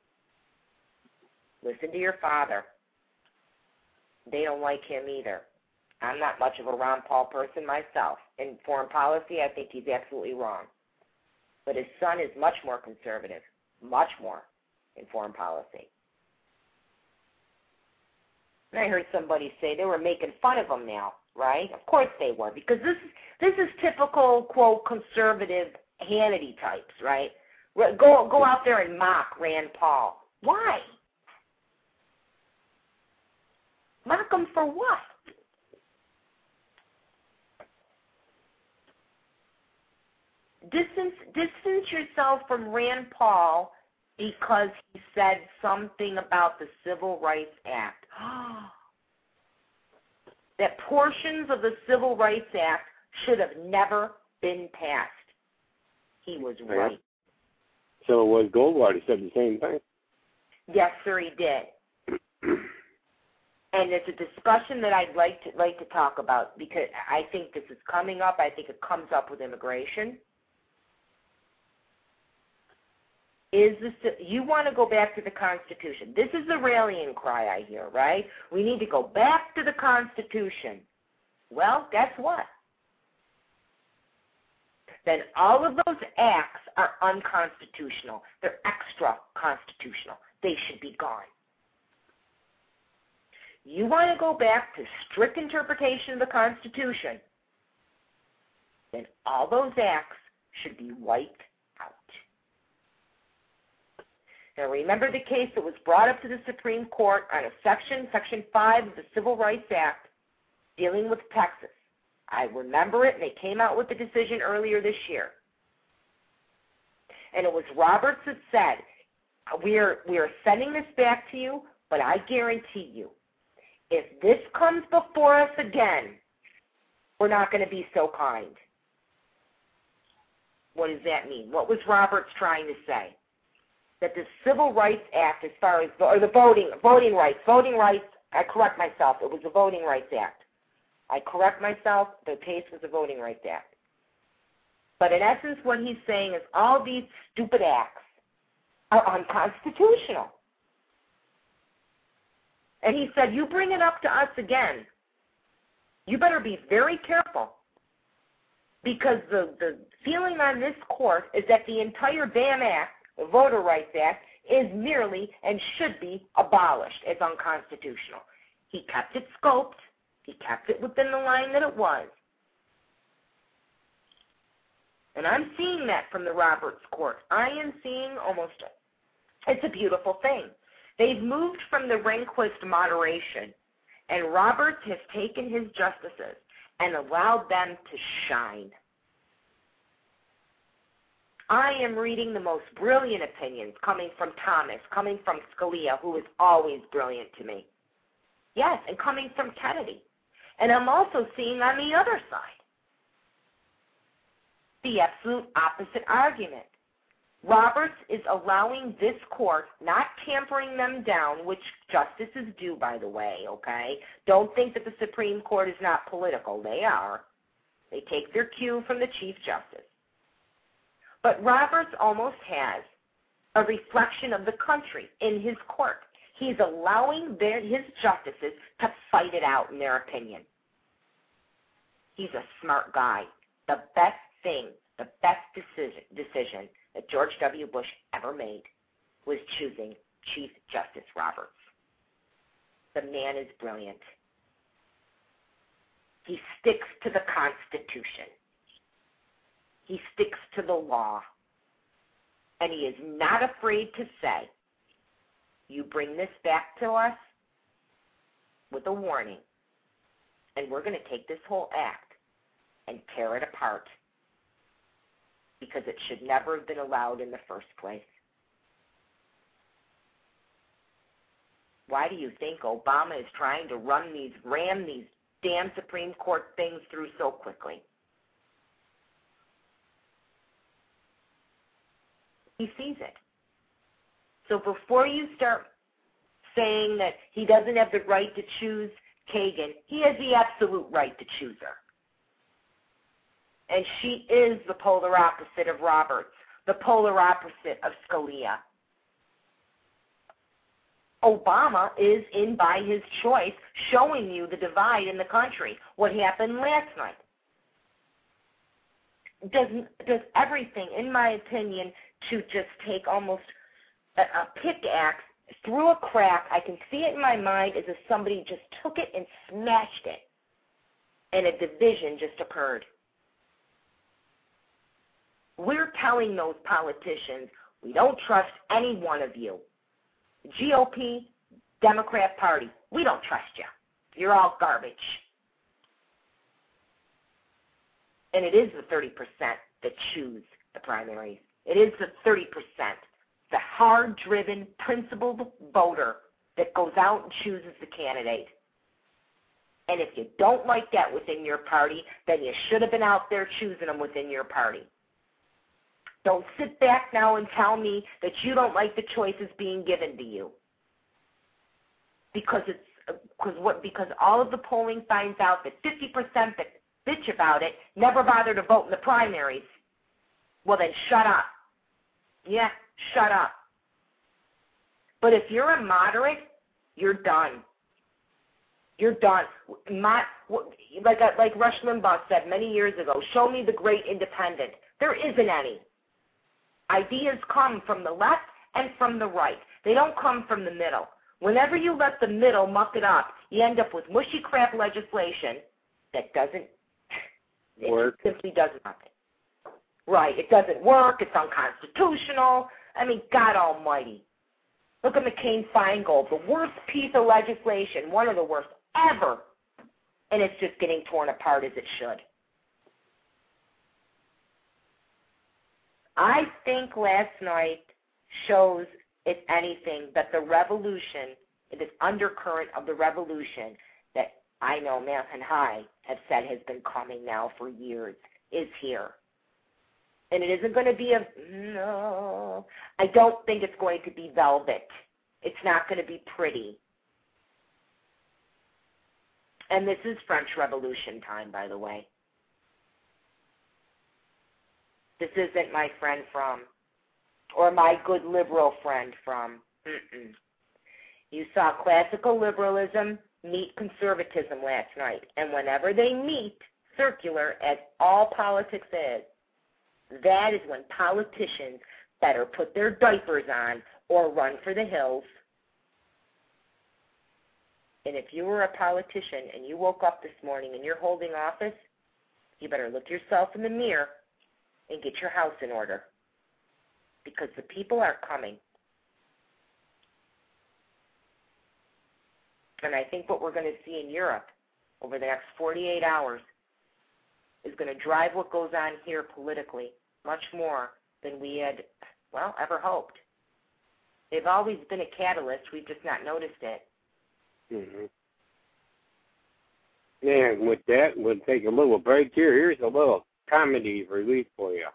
Listen to your father. They don't like him either. I'm not much of a Ron Paul person myself. In foreign policy, I think he's absolutely wrong. But his son is much more conservative, much more in foreign policy. And I heard somebody say they were making fun of him now, right? Of course they were, because this is typical, quote, conservative Hannity types, right? Go out there and mock Rand Paul. Why? Mock him for what? Distance yourself from Rand Paul because he said something about the Civil Rights Act. That portions of the Civil Rights Act should have never been passed. He was right. So it was Goldwater. He said the same thing. Yes, sir, he did. And it's a discussion that I'd like to talk about because I think this is coming up. I think it comes up with immigration. You want to go back to the Constitution. This is the rallying cry I hear, right? We need to go back to the Constitution. Well, guess what? Then all of those acts are unconstitutional. They're extra-constitutional. They should be gone. You want to go back to strict interpretation of the Constitution, then all those acts should be wiped out. Now, remember the case that was brought up to the Supreme Court on Section 5 of the Civil Rights Act dealing with Texas. I remember it, and they came out with the decision earlier this year. And it was Roberts that said, we are sending this back to you, but I guarantee you, if this comes before us again, we're not going to be so kind. What does that mean? What was Roberts trying to say? That the Civil Rights Act, as far as the voting rights, I correct myself, it was the Voting Rights Act. I correct myself, the case was the Voting Rights Act. But in essence, what he's saying is all these stupid acts are unconstitutional. And he said, you bring it up to us again, you better be very careful. Because the feeling on this court is that the entire damn act, the Voter Rights Act, is merely and should be abolished as unconstitutional. He kept it scoped. He kept it within the line that it was. And I'm seeing that from the Roberts Court. I am seeing it's a beautiful thing. They've moved from the Rehnquist moderation, and Roberts has taken his justices and allowed them to shine. I am reading the most brilliant opinions coming from Thomas, coming from Scalia, who is always brilliant to me. Yes, and coming from Kennedy. And I'm also seeing on the other side the absolute opposite argument. Roberts is allowing this court, not tampering them down, which justices do, by the way, okay? Don't think that the Supreme Court is not political. They are. They take their cue from the Chief Justice. But Roberts almost has a reflection of the country in his court. He's allowing his justices to fight it out in their opinion. He's a smart guy. The best thing, the best decision that George W. Bush ever made was choosing Chief Justice Roberts. The man is brilliant. He sticks to the Constitution. He sticks to the law. And he is not afraid to say, you bring this back to us with a warning, and we're going to take this whole act and tear it apart, because it should never have been allowed in the first place. Why do you think Obama is trying to ram these damn Supreme Court things through so quickly? He sees it. So before you start saying that he doesn't have the right to choose Kagan, he has the absolute right to choose her. And she is the polar opposite of Roberts, the polar opposite of Scalia. Obama is in by his choice, showing you the divide in the country, what happened last night. Does everything, in my opinion, to just take almost a pickaxe through a crack. I can see it in my mind as if somebody just took it and smashed it, and a division just occurred. We're telling those politicians, we don't trust any one of you. GOP, Democrat Party, we don't trust you. You're all garbage. And it is the 30% that choose the primaries. It is the 30%, the hard-driven, principled voter that goes out and chooses the candidate. And if you don't like that within your party, then you should have been out there choosing them within your party. Don't sit back now and tell me that you don't like the choices being given to you. Because all of the polling finds out that 50% that bitch about it never bother to vote in the primaries. Well, then shut up. Yeah, shut up. But if you're a moderate, you're done. You're done. Like Rush Limbaugh said many years ago, show me the great independent. There isn't any. Ideas come from the left and from the right. They don't come from the middle. Whenever you let the middle muck it up, you end up with mushy crap legislation that doesn't work. It simply does nothing. Right, it doesn't work, it's unconstitutional. I mean, God almighty. Look at McCain-Feingold, the worst piece of legislation, one of the worst ever, and it's just getting torn apart as it should. I think last night shows, if anything, that the revolution, this undercurrent of the revolution that I know Matt and High have said has been coming now for years, is here. And it isn't going to be no, I don't think it's going to be velvet. It's not going to be pretty. And this is French Revolution time, by the way. This isn't my friend from, or my good liberal friend from. You saw classical liberalism meet conservatism last night. And whenever they meet, circular, as all politics is, that is when politicians better put their diapers on or run for the hills. And if you were a politician and you woke up this morning and you're holding office, you better look yourself in the mirror and get your house in order, because the people are coming. And I think what we're going to see in Europe over the next 48 hours is going to drive what goes on here politically much more than we had, ever hoped. They've always been a catalyst. We've just not noticed it. Mm-hmm. Yeah, and with that, we'll take a little break here. Here's a little comedy relief for you.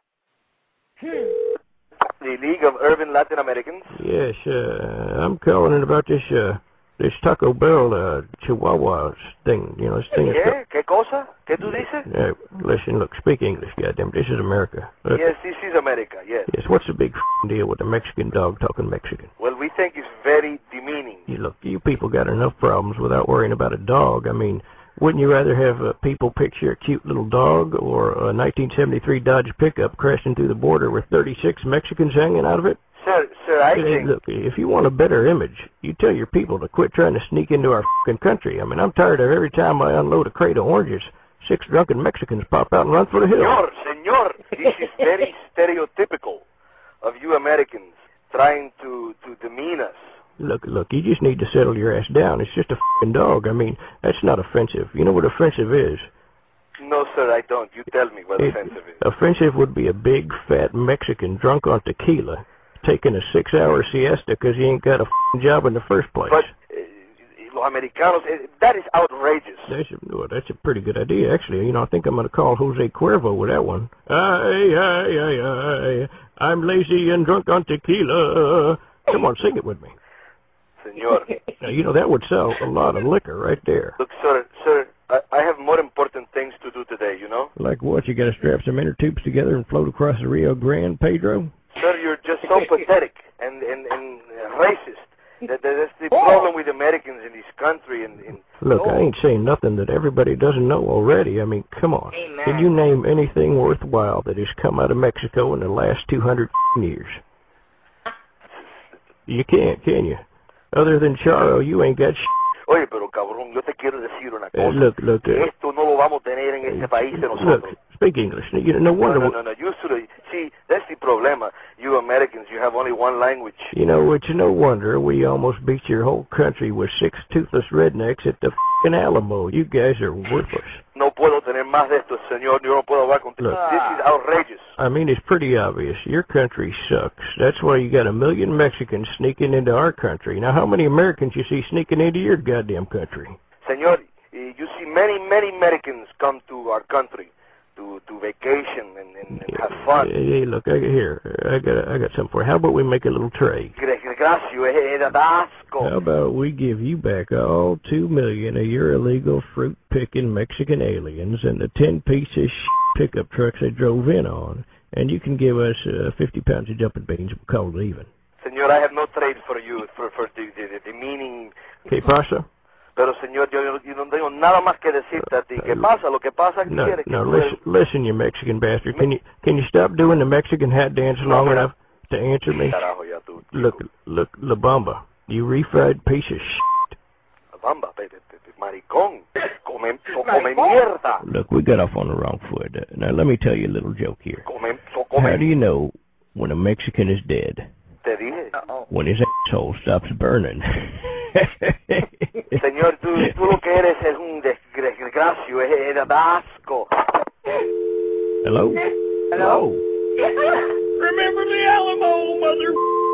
The League of Urban Latin Americans. Yes, I'm calling in about this Taco Bell Chihuahua thing. You know, this thing. ¿Qué? ¿Qué cosa? ¿Qué tú dices? Listen, look, speak English, goddamn. This is America. Look, yes, this is America, yes. Yes, what's the big deal with the Mexican dog talking Mexican? Well, we think it's very demeaning. Look, you people got enough problems without worrying about a dog. I mean, wouldn't you rather have people picture a cute little dog or a 1973 Dodge pickup crashing through the border with 36 Mexicans hanging out of it? Sir, I think... Look, if you want a better image, you tell your people to quit trying to sneak into our fucking country. I mean, I'm tired of every time I unload a crate of oranges, 6 drunken Mexicans pop out and run for the hills. Senor, this is very stereotypical of you Americans trying to demean us. Look, you just need to settle your ass down. It's just a fucking dog. I mean, that's not offensive. You know what offensive is? No, sir, I don't. You tell me what offensive is. Offensive would be a big, fat Mexican drunk on tequila taking a 6-hour siesta because he ain't got a job in the first place. But, los Americanos, that is outrageous. That's a pretty good idea, actually. You know, I think I'm going to call Jose Cuervo with that one. I'm lazy and drunk on tequila. Come on, sing it with me. Senor. Now, you know, that would sell a lot of liquor right there. Look, sir, I have more important things to do today, you know? Like what? You got to strap some inner tubes together and float across the Rio Grande, Pedro? Sir, you're just so pathetic and racist. That's the problem with Americans in this country. Look, I ain't saying nothing that everybody doesn't know already. I mean, come on. Amen. Can you name anything worthwhile that has come out of Mexico in the last 200 years? You can't, can you? Other than Charo, you ain't got Oye, pero cabrón, yo te quiero decir una cosa. Look. Esto no lo vamos a tener en este país de nosotros. Look, speak English. You know, no wonder. No. You should see, that's the problema. You Americans, you have only one language. You know, it's no wonder we almost beat your whole country with 6 toothless rednecks at the f***ing Alamo. You guys are worthless. No puedo tener más de esto, señor. Yo no puedo hablar contigo. This is outrageous. I mean, it's pretty obvious. Your country sucks. That's why you got 1 million Mexicans sneaking into our country. Now, how many Americans you see sneaking into your goddamn country? Señor, you see many Americans come to our country to vacation and have fun. Hey, look, I got something for you. How about we make a little trade? How about we give you back all 2 million of your illegal fruit-picking Mexican aliens and the 10 pieces pickup trucks they drove in on, and you can give us 50 pounds of jumping beans. We'll call it even. Senor, I have no trade for you for the meaning. ¿Qué pasa? Pero, señor, yo no tengo nada más que decirte a ti. ¿Qué pasa? Lo que pasa que quieres que listen, you Mexican bastard. Can you stop doing the Mexican hat dance long enough to answer me? Carajo, ya tú, Look, La Bamba, you refried piece of shit. La Bamba, maricón, come mierda. Look, we got off on the wrong foot. Now, let me tell you a little joke here. How do you know when a Mexican is dead? Te dije. When his asshole stops burning. Señor, tú lo que eres es un desgracio, es asco. Hello? Remember the Alamo, mother...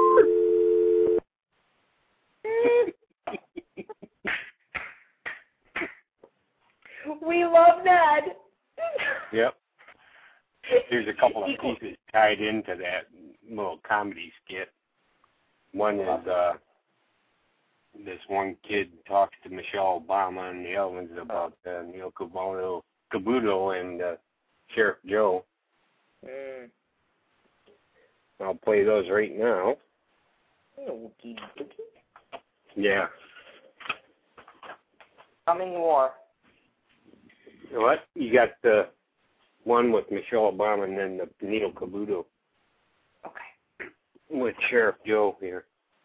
We love Ned. Yep. There's a couple of pieces tied into that little comedy skit. One is this one kid talks to Michelle Obama, and the other one's about Neil Cabuto and Sheriff Joe. I'll play those right now. Yeah. Coming war. What? You got the one with Michelle Obama and then the Neil Cabuto. Okay. With Sheriff Joe here.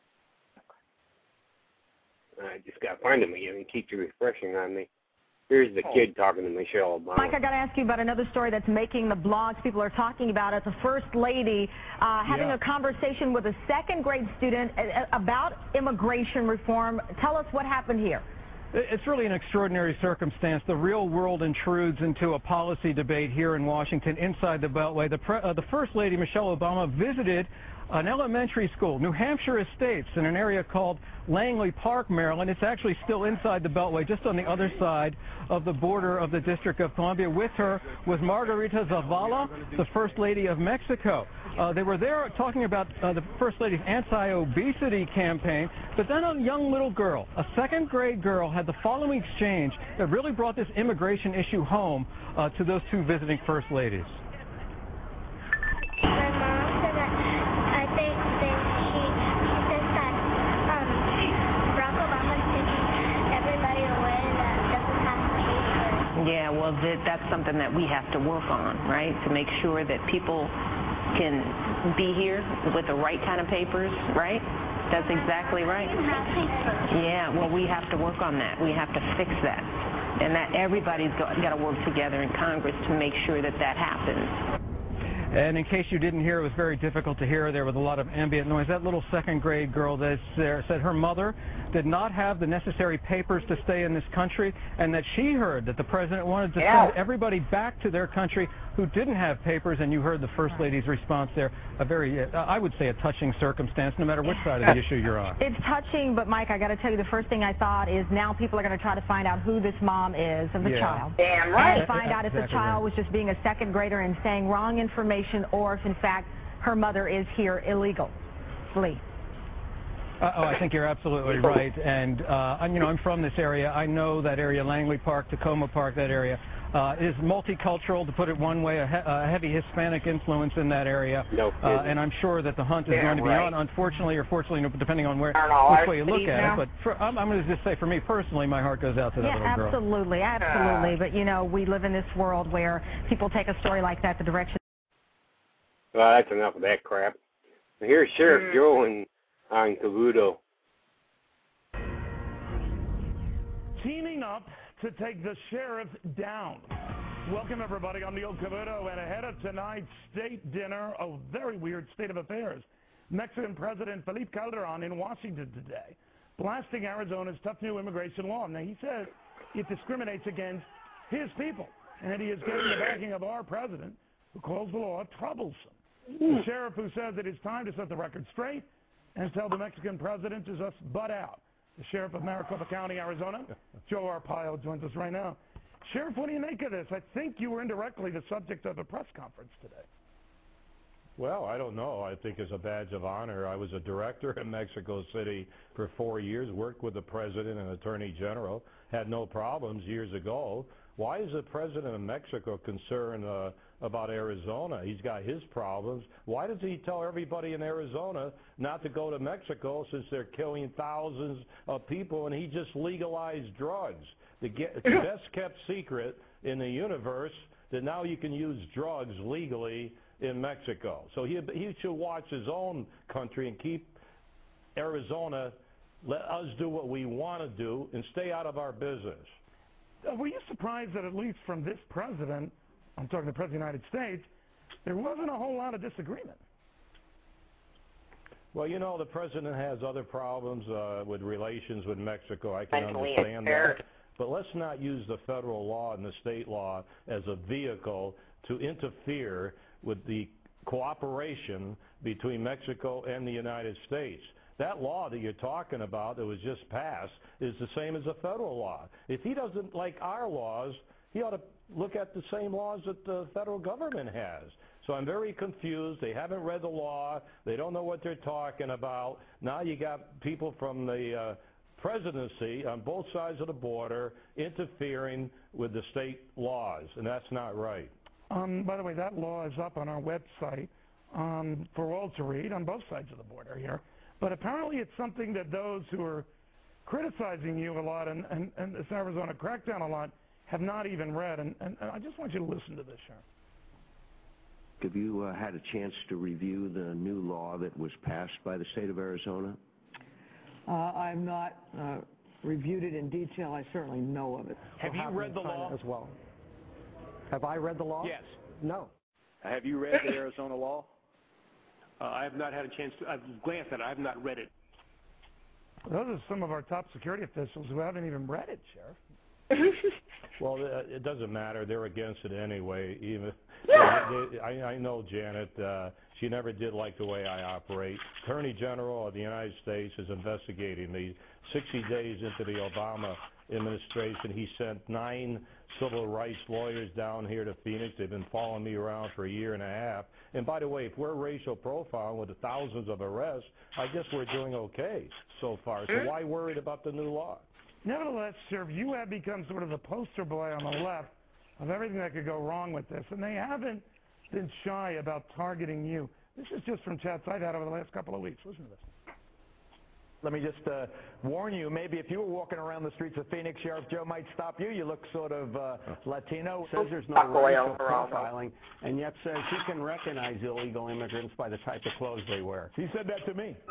I just got to find him again and keep you refreshing on me. Here's the kid talking to Michelle Obama. Mike, I got to ask you about another story that's making the blogs. People are talking about it. The First Lady having a conversation with a second-grade student about immigration reform. Tell us what happened here. It's really an extraordinary circumstance. The real world intrudes into a policy debate here in Washington inside the Beltway. The First Lady, Michelle Obama, visited an elementary school, New Hampshire Estates, in an area called Langley Park, Maryland. It's actually still inside the Beltway, just on the other side of the border of the District of Columbia. With her was Margarita Zavala, the First Lady of Mexico. They were there talking about the First Lady's anti-obesity campaign, but then a young little girl, a second-grade girl, had the following exchange that really brought this immigration issue home to those two visiting First Ladies. Yeah, well, that's something that we have to work on, right, to make sure that people can be here with the right kind of papers, right? That's exactly right. Yeah, well, we have to work on that. We have to fix that. And that everybody's got to work together in Congress to make sure that that happens. And in case you didn't hear, it was very difficult to hear. There was a lot of ambient noise. That little second-grade girl that's there said her mother did not have the necessary papers to stay in this country, and that she heard that the president wanted to send everybody back to their country who didn't have papers, and you heard the First Lady's response there. A very, I would say, a touching circumstance, no matter which side of the issue you're on. It's touching, but Mike, I got to tell you, the first thing I thought is now people are going to try to find out who this mom is of the child. Damn right. And find out if the child was just being a second grader and saying wrong information, or if in fact her mother is here illegally. I think you're absolutely right, and you know, I'm from this area. I know that area, Langley Park, Tacoma Park, that area is multicultural, to put it one way, a heavy Hispanic influence in that area, and I'm sure that the hunt is going to be on, unfortunately or fortunately, depending on which way you look at it. But I'm going to just say, for me personally, my heart goes out to that little girl. Absolutely, absolutely. But you know, we live in this world where people take a story like that the direction. Well, that's enough of that crap. Here's Sheriff Joe on Cavuto. Teaming up to take the sheriff down. Welcome, everybody. I'm Neil Cavuto, and ahead of tonight's state dinner, a very weird state of affairs. Mexican President Felipe Calderon in Washington today, blasting Arizona's tough new immigration law. Now, he says it discriminates against his people, and that he is getting the backing of our president, who calls the law troublesome. The sheriff who says it is time to set the record straight and tell the Mexican president to just butt out. The sheriff of Maricopa County, Arizona, Joe Arpaio, joins us right now. Sheriff, what do you make of this? I think you were indirectly the subject of a press conference today. Well, I don't know. I think it's a badge of honor. I was a director in Mexico City for 4 years, worked with the president and attorney general, had no problems years ago. Why is the president of Mexico concerned about Arizona? He's got his problems. Why does he tell everybody in Arizona not to go to Mexico since they're killing thousands of people, and he just legalized drugs? The best kept secret in the universe, that now you can use drugs legally in Mexico. So he should watch his own country and keep Arizona, let us do what we want to do and stay out of our business. Were you surprised that at least from this president, I'm talking the President of the United States, there wasn't a whole lot of disagreement? Well, you know, the president has other problems with relations with Mexico. I can understand that. But let's not use the federal law and the state law as a vehicle to interfere with the cooperation between Mexico and the United States. That law that you're talking about that was just passed is the same as a federal law. If he doesn't like our laws, he ought to look at the same laws that the federal government has. So I'm very confused. They haven't read the law. They don't know what they're talking about. Now you got people from the presidency on both sides of the border interfering with the state laws, and that's not right. By the way, that law is up on our website for all to read on both sides of the border here. But apparently it's something that those who are criticizing you a lot and this Arizona crackdown a lot have not even read. And I just want you to listen to this, Sheriff. Have you had a chance to review the new law that was passed by the state of Arizona? I've not reviewed it in detail. I certainly know of it. Have you read the law? As well. Have I read the law? Yes. No. Have you read the Arizona law? I have not had a chance to. I've glanced at it. I have not read it. Those are some of our top security officials who haven't even read it, Sheriff. Well, it doesn't matter. They're against it anyway. Even I know Janet. She never did like the way I operate. Attorney General of the United States is investigating me. 60 days into the Obama administration, he sent 9 civil rights lawyers down here to Phoenix. They've been following me around for a year and a half. And by the way, if we're racial profiling with the thousands of arrests, I guess we're doing okay so far. So why worried about the new law? Nevertheless, Sheriff, you have become sort of the poster boy on the left of everything that could go wrong with this, and they haven't been shy about targeting you. This is just from chats I've had over the last couple of weeks. Listen to this. Let me just warn you, maybe if you were walking around the streets of Phoenix, Sheriff Joe might stop you. You look sort of Latino. Says there's no racial profiling, and yet says he can recognize illegal immigrants by the type of clothes they wear. He said that to me.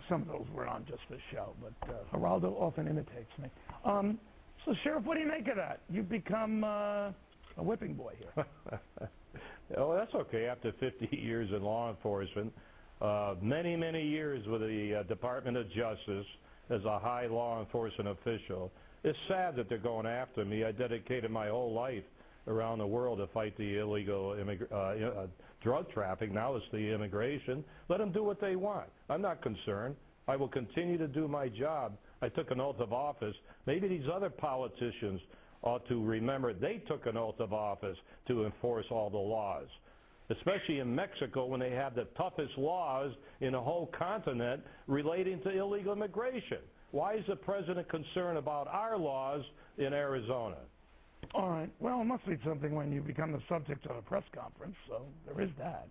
some of those were on just for show, but Geraldo often imitates me. So, Sheriff, what do you make of that? You've become a whipping boy here. Oh, that's okay. After 50 years in law enforcement, many, many years with the Department of Justice as a high law enforcement official, it's sad that they're going after me. I dedicated my whole life around the world to fight the illegal drug trafficking. Now it's the immigration. Let them do what they want. I'm not concerned. I will continue to do my job. I took an oath of office. Maybe these other politicians ought to remember they took an oath of office to enforce all the laws, especially in Mexico when they have the toughest laws in the whole continent relating to illegal immigration. Why is the president concerned about our laws in Arizona? All right. Well, it must be something when you become the subject of a press conference, so there is that.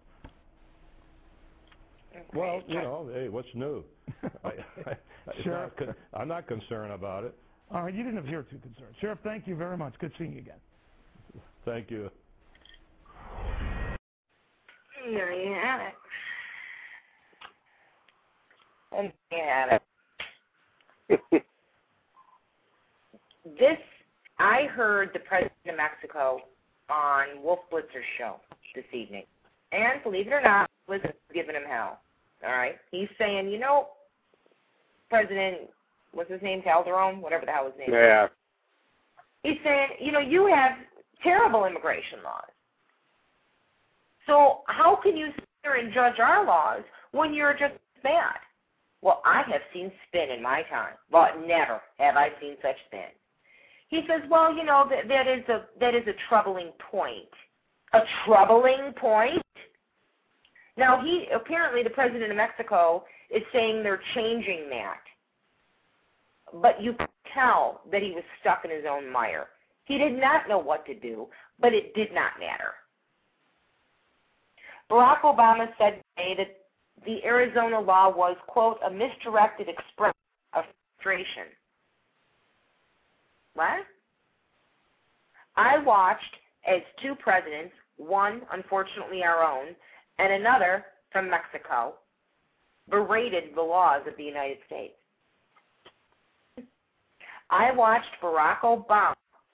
Well, you know, hey, what's new? Sheriff. I'm not concerned about it. All right, you didn't appear too concerned. Sheriff, thank you very much. Good seeing you again. Thank you. There you have it. And there you have it. This, I heard the President of Mexico on Wolf Blitzer's show this evening. And believe it or not, was giving him hell. All right? He's saying, you know, President, what's his name, Calderon, whatever the hell his name is. Yeah. He's saying, you know, you have terrible immigration laws. So how can you sit there and judge our laws when you're just bad? Well, I have seen spin in my time. Well, never have I seen such spin. He says, well, you know, that is a troubling point. A troubling point? Now, apparently the President of Mexico is saying they're changing that. But you could tell that he was stuck in his own mire. He did not know what to do, but it did not matter. Barack Obama said today that the Arizona law was, quote, a misdirected expression of frustration. What? I watched as two presidents, one, unfortunately our own, and another from Mexico, berated the laws of the United States. I watched Barack Obama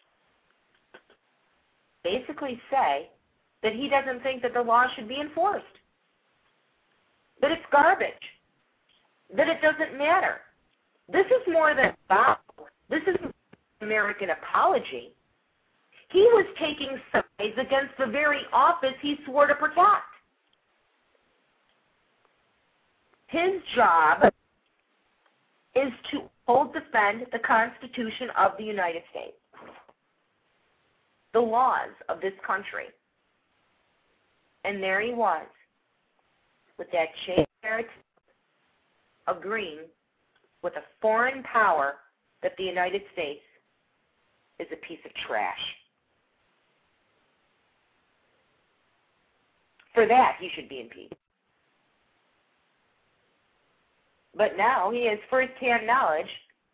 basically say that he doesn't think that the law should be enforced, that it's garbage, that it doesn't matter. This is more than a vow. This is an American apology. He was taking sides against the very office he swore to protect. His job is to defend the Constitution of the United States, the laws of this country. And there he was, with that chair agreeing with a foreign power that the United States is a piece of trash. For that, he should be impeached. But now he has first-hand knowledge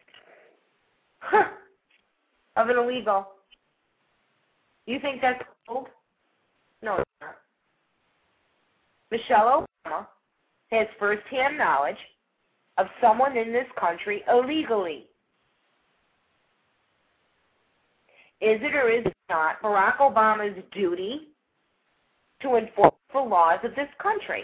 of an illegal. You think that's old? No, it's not. Michelle Obama has first-hand knowledge of someone in this country illegally. Is it or is it not Barack Obama's duty to enforce the laws of this country?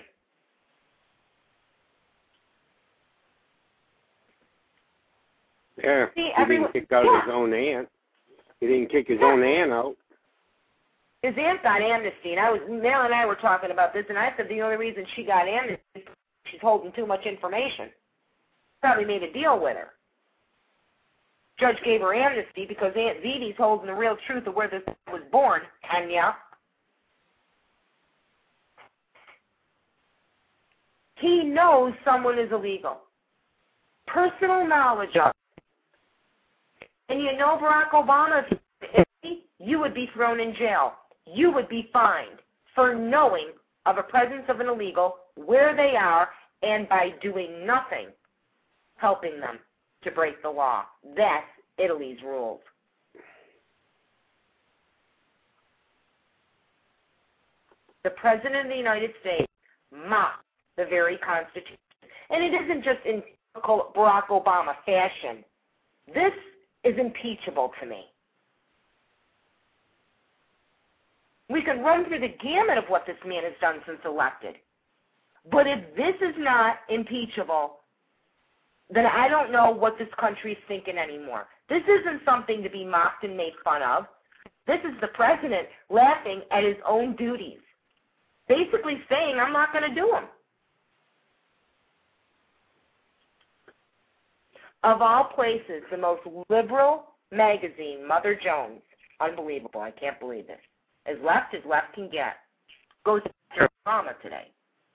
Yeah, See, he didn't kick out his own aunt. He didn't kick his own aunt out. His aunt got amnesty, and Mel and I were talking about this, and I said the only reason she got amnesty is she's holding too much information. Probably made a deal with her. Judge gave her amnesty because Aunt Vivi's holding the real truth of where this was born, Kenya. He knows someone is illegal. Personal knowledge of it. And you know, Barack Obama, you would be thrown in jail. You would be fined for knowing of a presence of an illegal, where they are, and by doing nothing, helping them to break the law. That's Italy's rules. The President of the United States mocked the very Constitution. And it isn't just Barack Obama fashion, this is impeachable to me. We can run through the gamut of what this man has done since elected. But if this is not impeachable, then I don't know what this country is thinking anymore. This isn't something to be mocked and made fun of. This is the president laughing at his own duties, basically saying, I'm not going to do them. Of all places, the most liberal magazine, Mother Jones, unbelievable, I can't believe this, as left can get, goes to Obama today.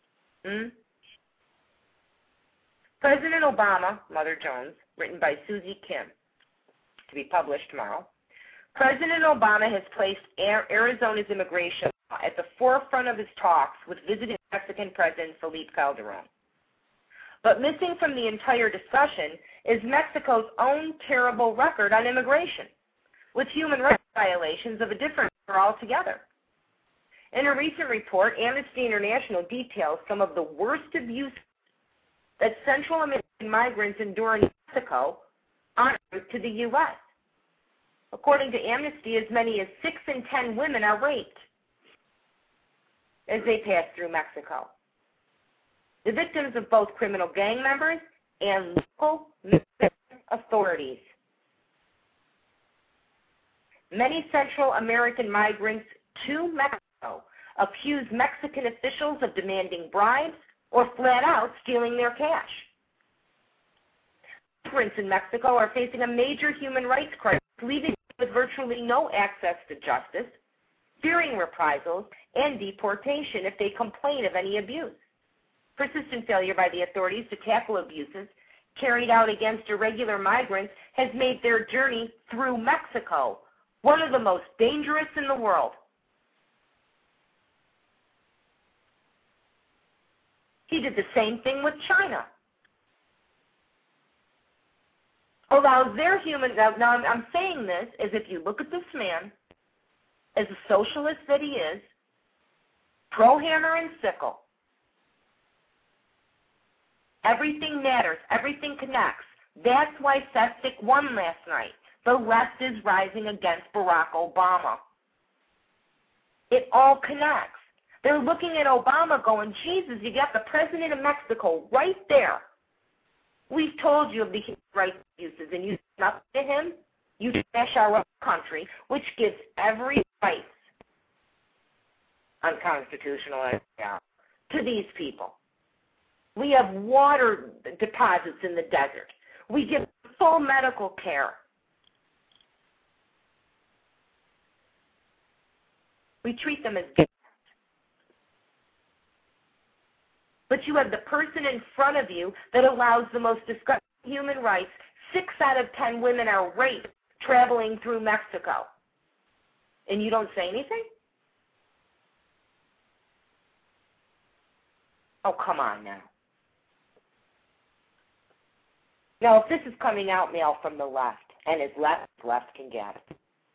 President Obama, Mother Jones, written by Susie Kim, to be published tomorrow. President Obama has placed Arizona's immigration law at the forefront of his talks with visiting Mexican President Felipe Calderon. But missing from the entire discussion is Mexico's own terrible record on immigration, with human rights violations of a different order altogether. In a recent report, Amnesty International details some of the worst abuse that Central American migrants endure in Mexico en route to the U.S. According to Amnesty, as many as 6 in 10 women are raped as they pass through Mexico. The victims of both criminal gang members and local Mexican authorities. Many Central American migrants to Mexico accuse Mexican officials of demanding bribes or flat out stealing their cash. Migrants in Mexico are facing a major human rights crisis, leaving them with virtually no access to justice, fearing reprisals and deportation if they complain of any abuse. Persistent failure by the authorities to tackle abuses carried out against irregular migrants has made their journey through Mexico one of the most dangerous in the world. He did the same thing with China. Allows their human, now I'm saying this as if you look at this man, as a socialist that he is, pro-hammer and sickle. Everything matters. Everything connects. That's why Sestak won last night. The left is rising against Barack Obama. It all connects. They're looking at Obama going, Jesus, you got the president of Mexico right there. We've told you of the human rights abuses, and you do nothing to him. You smash our own country, which gives every right, unconstitutional, to these people. We have water deposits in the desert. We give full medical care. We treat them as guests. But you have the person in front of you that allows the most disgusting human rights. 6 out of 10 women are raped traveling through Mexico. And you don't say anything? Oh, come on now. Now, if this is coming out mail from the left, and as left can get it,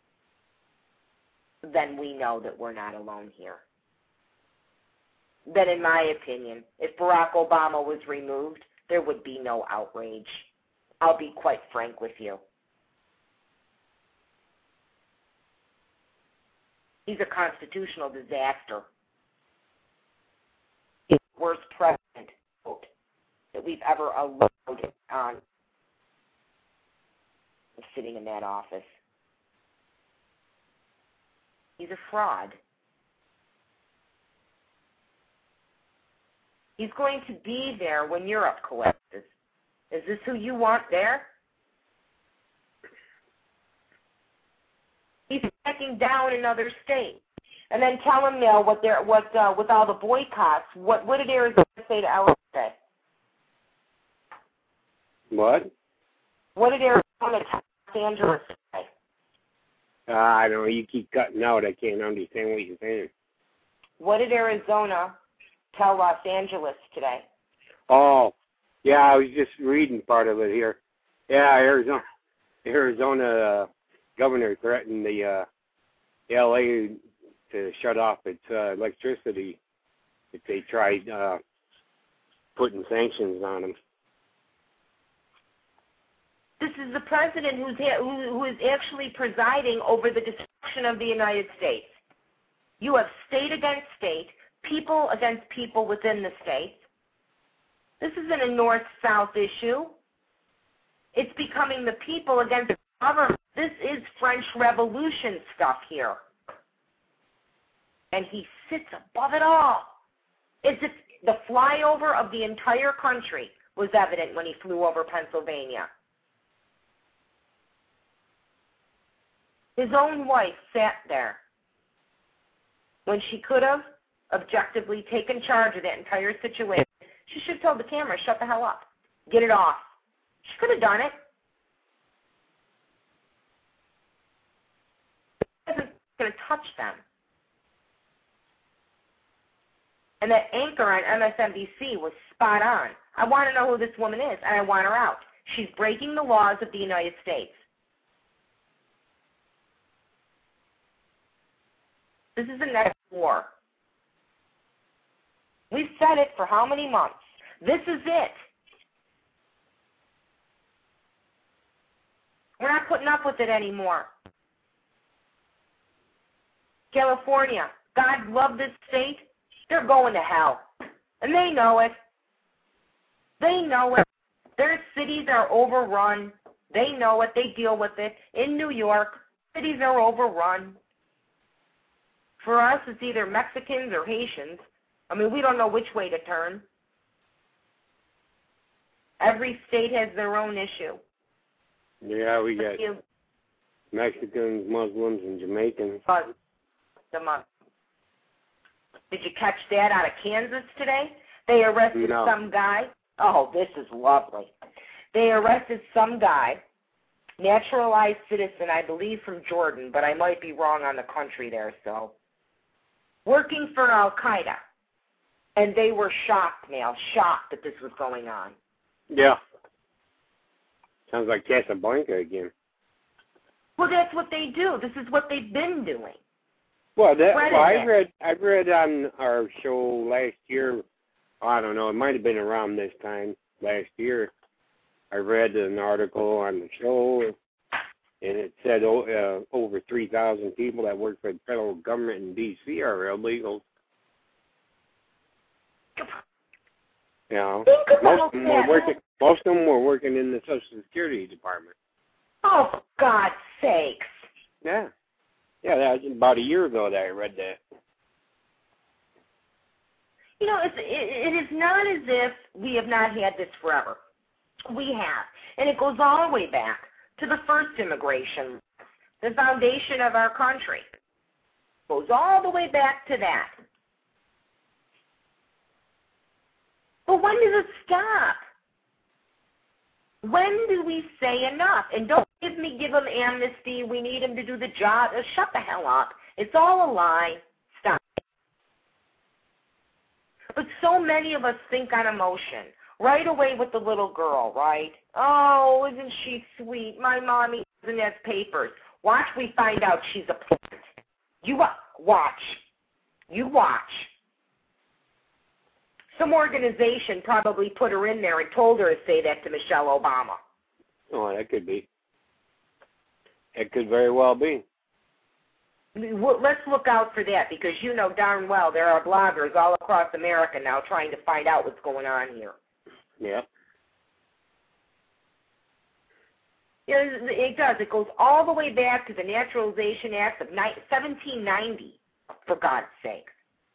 then we know that we're not alone here. Then, in my opinion, if Barack Obama was removed, there would be no outrage. I'll be quite frank with you. He's a constitutional disaster. He's the worst president, quote, that we've ever allowed on sitting in that office. He's a fraud. He's going to be there when Europe collapses. Is this who you want there? He's backing down another state. And then tell him now with all the boycotts, what did Arizona say to LA today? What? What did Arizona tell Los Angeles today? I don't know. You keep cutting out. I can't understand what you're saying. What did Arizona tell Los Angeles today? Oh, yeah, I was just reading part of it here. Yeah, Arizona governor threatened the LA to shut off its electricity if they tried putting sanctions on them. This is the president who is actually presiding over the destruction of the United States. You have state against state, people against people within the states. This isn't a north-south issue. It's becoming the people against the government. This is French Revolution stuff here. And he sits above it all. It's the flyover of the entire country was evident when he flew over Pennsylvania. His own wife sat there when she could have objectively taken charge of that entire situation. She should have told the camera, shut the hell up. Get it off. She could have done it. It wasn't going to touch them. And that anchor on MSNBC was spot on. I want to know who this woman is, and I want her out. She's breaking the laws of the United States. This is the next war. We've said it for how many months? This is it. We're not putting up with it anymore. California, God love this state. They're going to hell. And they know it. They know it. Their cities are overrun. They know it. They deal with it. In New York, cities are overrun. For us, it's either Mexicans or Haitians. I mean, we don't know which way to turn. Every state has their own issue. Yeah, we got Mexicans, Muslims, and Jamaicans. Did you catch that out of Kansas today? They arrested some guy. Oh, this is lovely. They arrested some guy, naturalized citizen, I believe from Jordan, but I might be wrong on the country there, so. Working for Al-Qaeda. And they were shocked now, shocked that this was going on. Yeah. Sounds like Casablanca again. Well, that's what they do. This is what they've been doing. Well, I read on our show last year. I don't know. It might have been around this time last year. I read an article on the show, and it said over 3,000 people that work for the federal government in D.C. are illegal. You know, most of them were working in the Social Security Department. Oh, for God's sakes. Yeah. Yeah, that was about a year ago that I read that. You know, it is not as if we have not had this forever. We have. And it goes all the way back to the first immigration, the foundation of our country. It goes all the way back to that. But when does it stop? When do we say enough? And don't give them amnesty. We need them to do the job. Shut the hell up. It's all a lie. Stop. But so many of us think on emotion. Right away with the little girl, right? Oh, isn't she sweet? My mommy doesn't have papers. Watch, we find out she's a plant. You watch. You watch. Some organization probably put her in there and told her to say that to Michelle Obama. Oh, that could be. It could very well be. Let's look out for that, because you know darn well there are bloggers all across America now trying to find out what's going on here. Yeah. It does. It goes all the way back to the Naturalization Act of 1790, for God's sakes.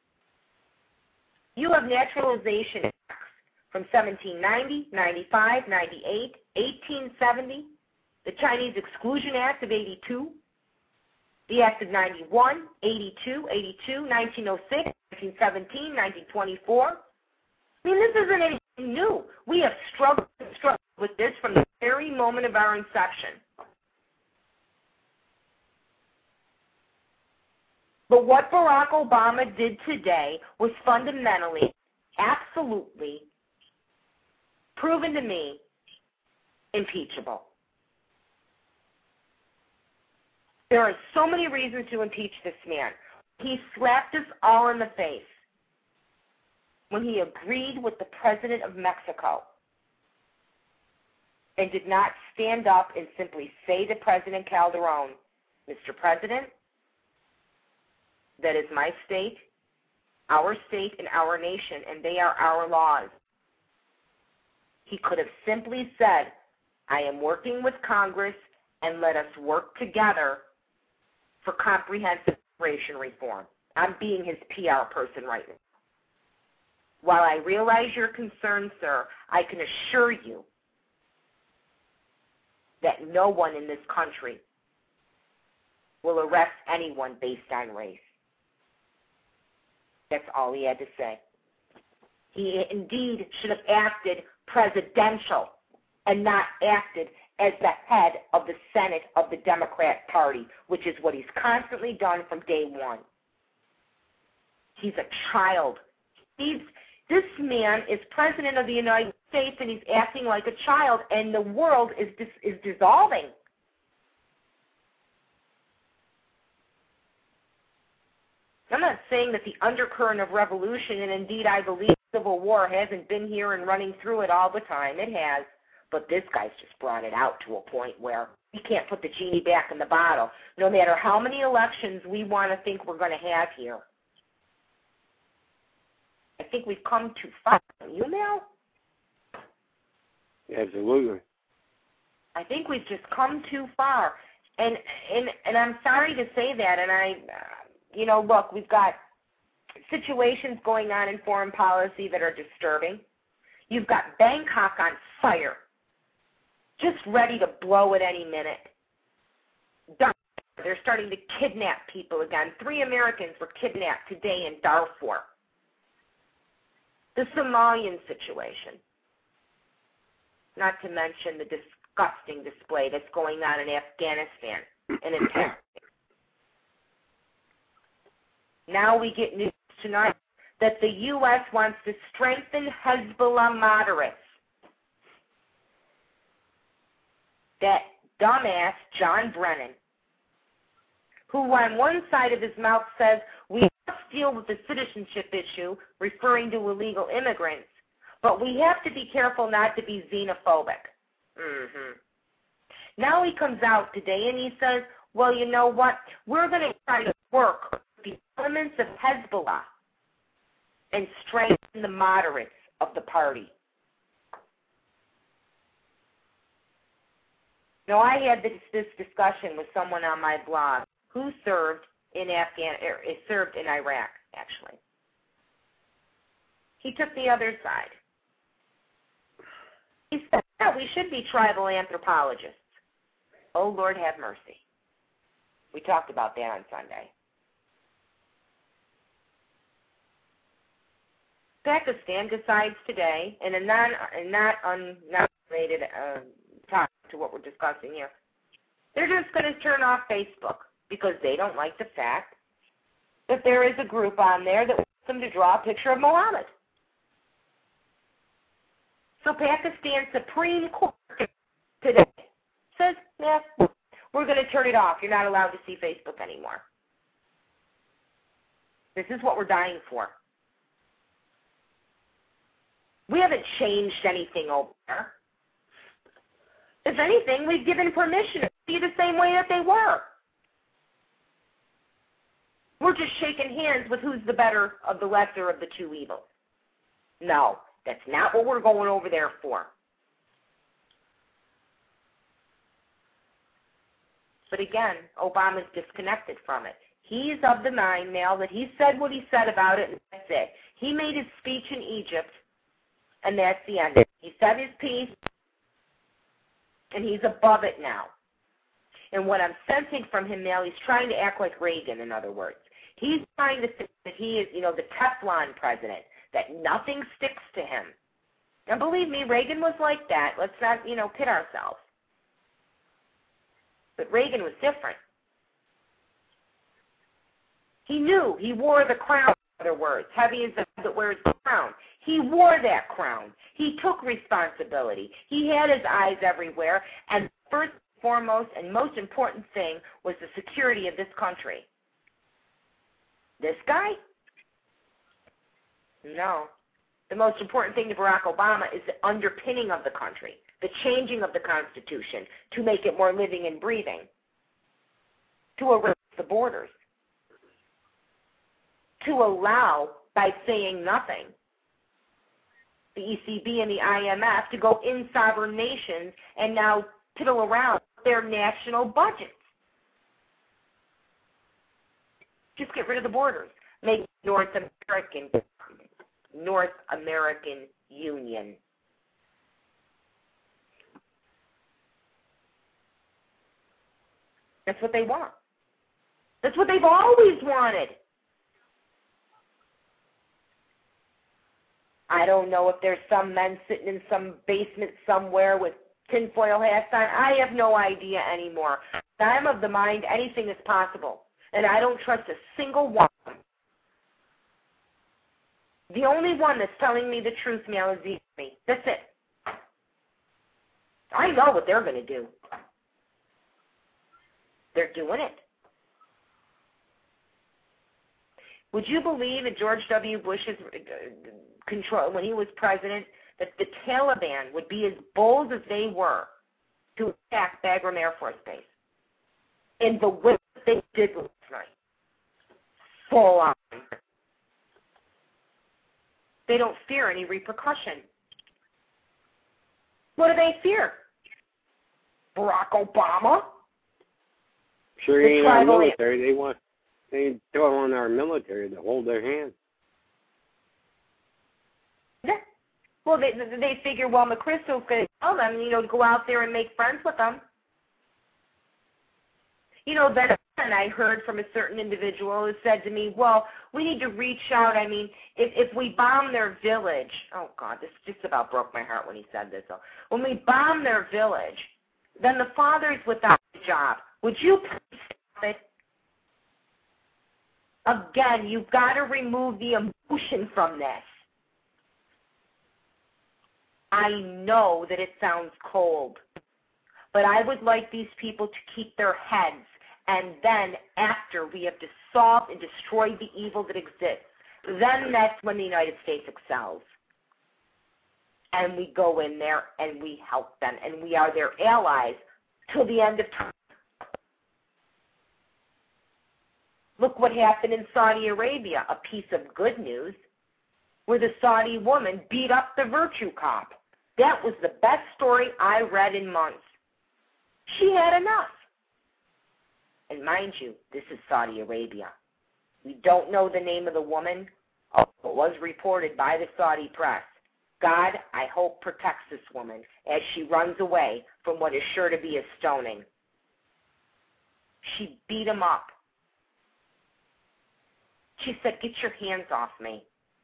You have naturalization acts from 1790, 95, 98, 1870, the Chinese Exclusion Act of 82, the Act of 91, 82, 1906, 1917, 1924. I mean, this isn't anything new. We have struggled with this from the very moment of our inception. But what Barack Obama did today was fundamentally, absolutely, proven to me, impeachable. There are so many reasons to impeach this man. He slapped us all in the face when he agreed with the president of Mexico and did not stand up and simply say to President Calderon, Mr. President, that is my state, and our nation, and they are our laws. He could have simply said, I am working with Congress, and let us work together for comprehensive immigration reform. I'm being his PR person right now. While I realize your concern, sir, I can assure you that no one in this country will arrest anyone based on race. That's all he had to say. He indeed should have acted presidential and not acted as the head of the Senate of the Democrat Party, which is what he's constantly done from day one. He's a child. This man is president of the United States, and he's acting like a child, and the world is dissolving. I'm not saying that the undercurrent of revolution, and indeed I believe civil war hasn't been here and running through it all the time. It has. But this guy's just brought it out to a point where we can't put the genie back in the bottle, no matter how many elections we want to think we're going to have here. I think we've come too far. You know? Absolutely. I think we've just come too far. And I'm sorry to say that, and look, we've got situations going on in foreign policy that are disturbing. You've got Bangkok on fire, just ready to blow at any minute. They're starting to kidnap people again. 3 Americans were kidnapped today in Darfur. The Somalian situation, not to mention the disgusting display that's going on in Afghanistan and in Pakistan. Now we get news tonight that the U.S. wants to strengthen Hezbollah moderates. That dumbass John Brennan, who on one side of his mouth says we must deal with the citizenship issue, referring to illegal immigrants, but we have to be careful not to be xenophobic. Now he comes out today and he says, well, you know what? We're going to try to work with the elements of Hezbollah and strengthen the moderates of the party. Now, I had this discussion with someone on my blog who served in Iraq, actually. He took the other side. He said, yeah, we should be tribal anthropologists. Oh, Lord have mercy. We talked about that on Sunday. Pakistan decides today, in a not unrelated topic to what we're discussing here, they're just going to turn off Facebook because they don't like the fact that there is a group on there that wants them to draw a picture of Muhammad. So Pakistan Supreme Court today says, yeah, we're going to turn it off. You're not allowed to see Facebook anymore. This is what we're dying for. We haven't changed anything over there. If anything, we've given permission to be the same way that they were. We're just shaking hands with who's the better of the lesser of the two evils. No, that's not what we're going over there for. But again, Obama's disconnected from it. He's of the mind now that he said what he said about it, and that's it. He made his speech in Egypt, and that's the end of it. He said his piece, and he's above it now. And what I'm sensing from him now, he's trying to act like Reagan, in other words. He's trying to think that he is, the Teflon president, that nothing sticks to him. And believe me, Reagan was like that. Let's not, kid ourselves. But Reagan was different. He knew. He wore the crown, in other words. Heavy is the head that wears the crown. He wore that crown. He took responsibility. He had his eyes everywhere. And the first, foremost, and most important thing was the security of this country. This guy? No. The most important thing to Barack Obama is the underpinning of the country, the changing of the Constitution to make it more living and breathing, to erase the borders, to allow, by saying nothing, the ECB and the IMF to go in sovereign nations and now piddle around their national budgets. Just get rid of the borders. Make North American Union. That's what they want. That's what they've always wanted. I don't know if there's some men sitting in some basement somewhere with tinfoil hats on. I have no idea anymore. I'm of the mind anything is possible, and I don't trust a single one. The only one that's telling me the truth now is the enemy. That's it. I know what they're going to do. They're doing it. Would you believe that George W. Bush's control, when he was president, that the Taliban would be as bold as they were to attack Bagram Air Force Base in the way they did last night? Full on. They don't fear any repercussion. What do they fear? Barack Obama? Sure, ain't our military. They throw on our military to hold their hand. Yeah. Well, they figure, well, McChrystal's going to tell them, to go out there and make friends with them. Then I heard from a certain individual who said to me, well, we need to reach out. I mean, if we bomb their village, oh, God, this just about broke my heart when he said this. When we bomb their village, then the father's without a job. Would you please stop it? Again, you've got to remove the emotion from this. I know that it sounds cold, but I would like these people to keep their heads, and then after we have dissolved and destroyed the evil that exists, then that's when the United States excels. And we go in there and we help them, and we are their allies till the end of time. Look what happened in Saudi Arabia, a piece of good news, where the Saudi woman beat up the virtue cop. That was the best story I read in months. She had enough. And mind you, this is Saudi Arabia. We don't know the name of the woman. It was reported by the Saudi press. God, I hope, protects this woman as she runs away from what is sure to be a stoning. She beat him up. She said, get your hands off me.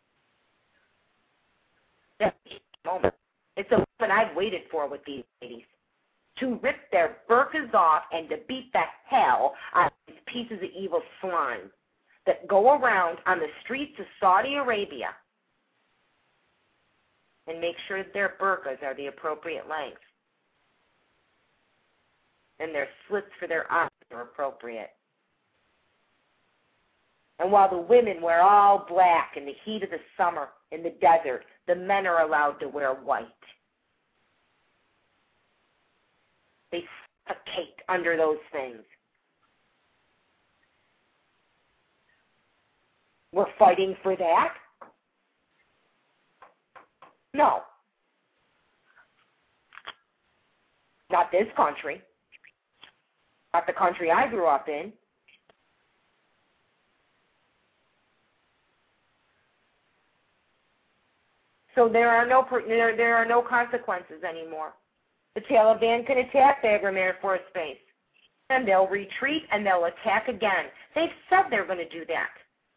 That's the moment. It's a moment I've waited for with these ladies. To rip their burqas off and to beat the hell out of these pieces of evil slime that go around on the streets of Saudi Arabia and make sure that their burqas are the appropriate length and their slits for their eyes are appropriate. And while the women wear all black in the heat of the summer in the desert, the men are allowed to wear white. They suffocate under those things. We're fighting for that? No. Not this country. Not the country I grew up in. So there are no consequences anymore. The Taliban can attack Bagram Air Force Base, and they'll retreat and they'll attack again. They've said they're going to do that.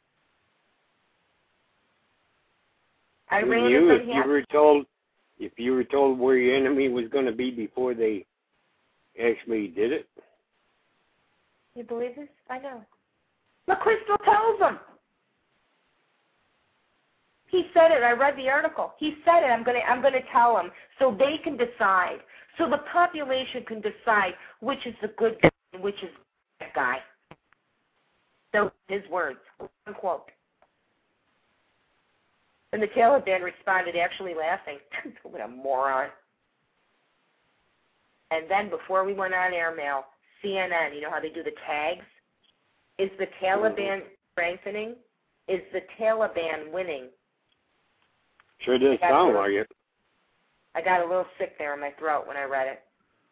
If you were told where your enemy was going to be before they actually did it. You believe this? I know. McChrystal tells them. He said it. I read the article. He said it. I'm going to tell them so they can decide. So the population can decide which is the good guy and which is the bad guy. Those are his words. Unquote. And the Taliban responded actually laughing. What a moron. And then before we went on air, Mel, CNN, you know how they do the tags? Is the Taliban strengthening? Is the Taliban winning? Sure does sound like it. I got a little sick there in my throat when I read it.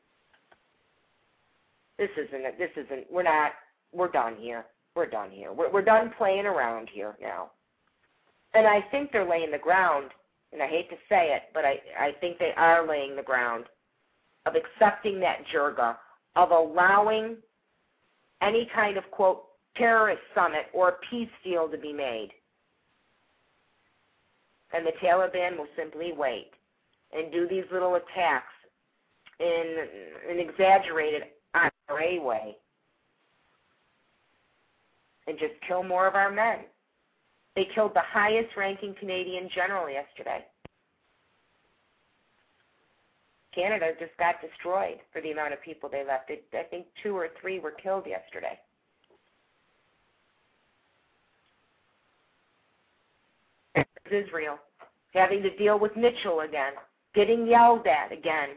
We're done here. We're done here. We're done playing around here now. And I think they're laying the ground, and I hate to say it, but I think they are laying the ground of accepting that jirga, of allowing any kind of, quote, terrorist summit or peace deal to be made. And the Taliban will simply wait and do these little attacks in an exaggerated IRA way and just kill more of our men. They killed the highest-ranking Canadian general yesterday. Canada just got destroyed for the amount of people they left. I think 2 or 3 were killed yesterday. Israel, having to deal with Mitchell again, getting yelled at again.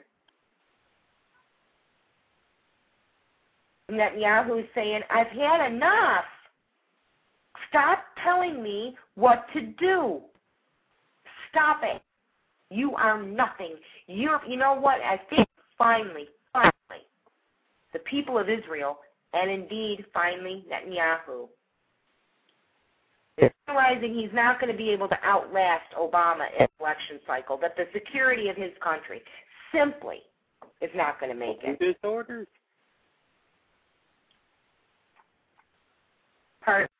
Netanyahu is saying, I've had enough. Stop telling me what to do. Stop it. You are nothing. You know what? I think finally, the people of Israel, and indeed finally Netanyahu, is realizing he's not going to be able to outlast Obama in the election cycle, that the security of his country simply is not going to make it. Disorders? Pardon?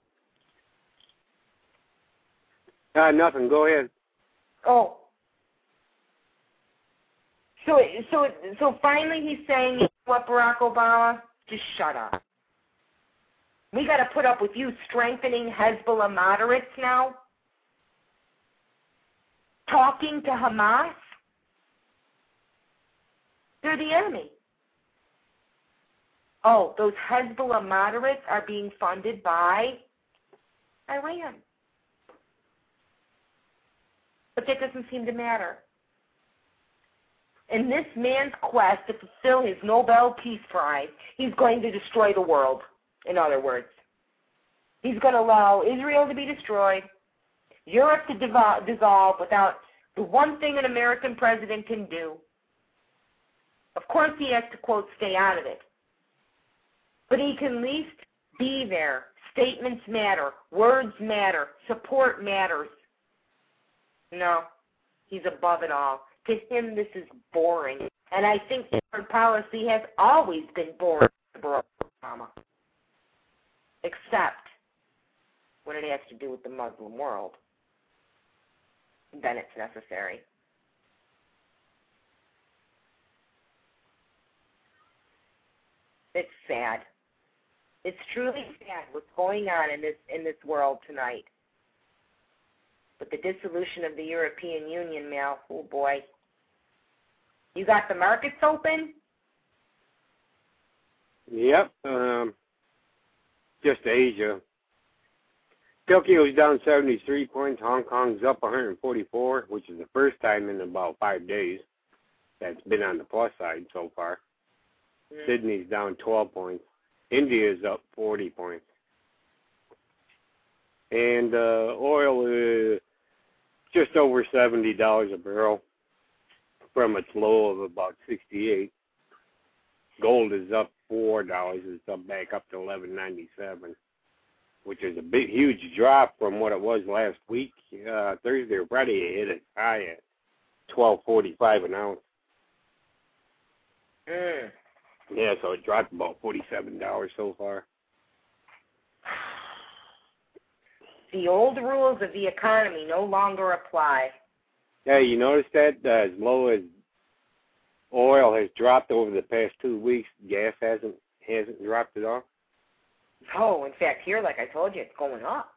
Nothing. Go ahead. Oh. So finally he's saying, you know what, Barack Obama? Just shut up. We got to put up with you strengthening Hezbollah moderates now? Talking to Hamas? They're the enemy. Oh, those Hezbollah moderates are being funded by Iran. But that doesn't seem to matter. In this man's quest to fulfill his Nobel Peace Prize, he's going to destroy the world, in other words. He's going to allow Israel to be destroyed, Europe to dissolve without the one thing an American president can do. Of course he has to, quote, stay out of it. But he can at least be there. Statements matter. Words matter. Support matters. No, he's above it all. To him, this is boring. And I think foreign policy has always been boring to Barack Obama, except when it has to do with the Muslim world. Then it's necessary. It's sad. It's truly sad what's going on in this world tonight. But the dissolution of the European Union, Mel, oh boy. You got the markets open? Yep. Just Asia. Tokyo's down 73 points. Hong Kong's up 144, which is the first time in about 5 days that's been on the plus side so far. Sydney's down 12 points. India's up 40 points. And oil is just over $70 a barrel from its low of about 68. Gold is up $4. It's up back up to $11.97, which is a big, huge drop from what it was last week. Thursday or Friday, it hit its high at $12.45 an ounce. Yeah, so it dropped about $47 so far. The old rules of the economy no longer apply. Yeah, you notice that as low as oil has dropped over the past 2 weeks, gas hasn't dropped at all? Oh, in fact, here, like I told you, it's going up.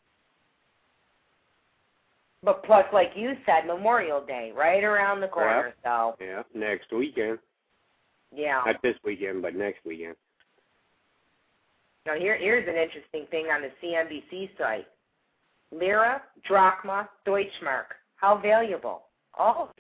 But plus, like you said, Memorial Day, right around the corner, so. Yeah, next weekend. Yeah. Not this weekend, but next weekend. Now, here's an interesting thing on the CNBC site. Lira, drachma, Deutschmark. How valuable. All.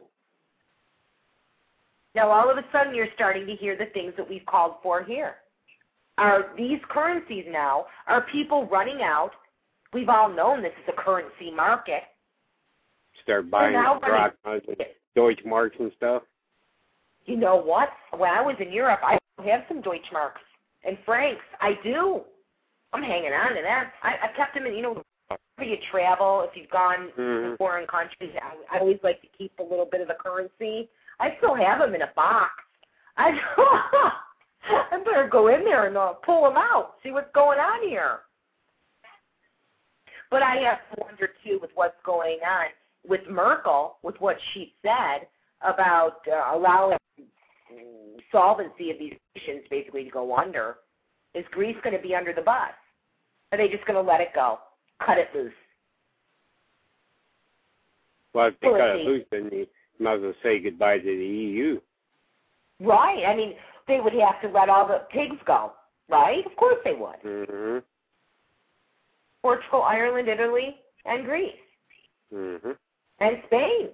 Now, all of a sudden, you're starting to hear the things that we've called for here. Are these currencies now, are people running out? We've all known this is a currency market. Start buying drachmas and Deutschmarks and stuff. You know what? When I was in Europe, I have some Deutschmarks and francs. I do. I'm hanging on to that. I kept them in, whenever you travel, if you've gone to foreign countries, I always like to keep a little bit of the currency. I still have them in a box. I better go in there and pull them out, see what's going on here. But I have to wonder, too, with what's going on with Merkel, with what she said about allowing solvency of these nations basically to go under. Is Greece going to be under the bus? Are they just going to let it go, cut it loose? Well, if they cut it loose, then you might as well say goodbye to the EU. Right. I mean, they would have to let all the pigs go, right? Of course they would. Mm-hmm. Portugal, Ireland, Italy, and Greece. Mm-hmm. And Spain.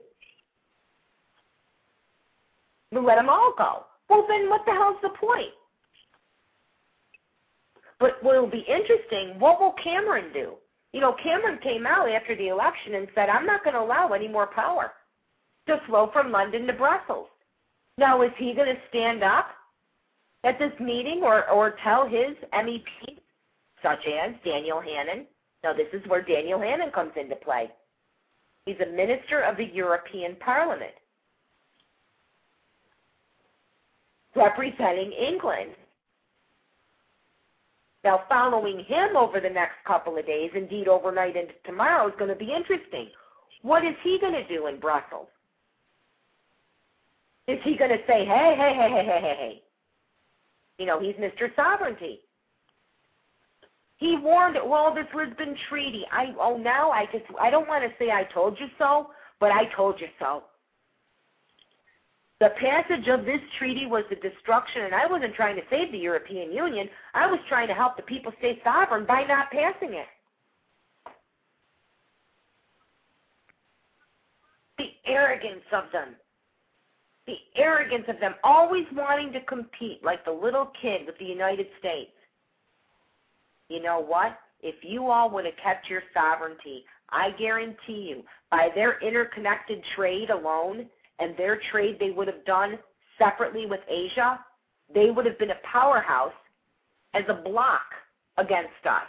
You let them all go. Well, then what the hell's the point? But what will be interesting, what will Cameron do? Cameron came out after the election and said, I'm not going to allow any more power to flow from London to Brussels. Now, is he going to stand up at this meeting or tell his MEPs, such as Daniel Hannan? Now, this is where Daniel Hannan comes into play. He's a minister of the European Parliament, representing England. Now, following him over the next couple of days, indeed overnight into tomorrow, is going to be interesting. What is he going to do in Brussels? Is he going to say, hey? He's Mr. Sovereignty. He warned, this Lisbon Treaty. I don't want to say I told you so, but I told you so. The passage of this treaty was the destruction, and I wasn't trying to save the European Union. I was trying to help the people stay sovereign by not passing it. The arrogance of them. The arrogance of them, always wanting to compete like the little kid with the United States. You know what? If you all would have kept your sovereignty, I guarantee you, by their interconnected trade alone and their trade they would have done separately with Asia, they would have been a powerhouse as a block against us.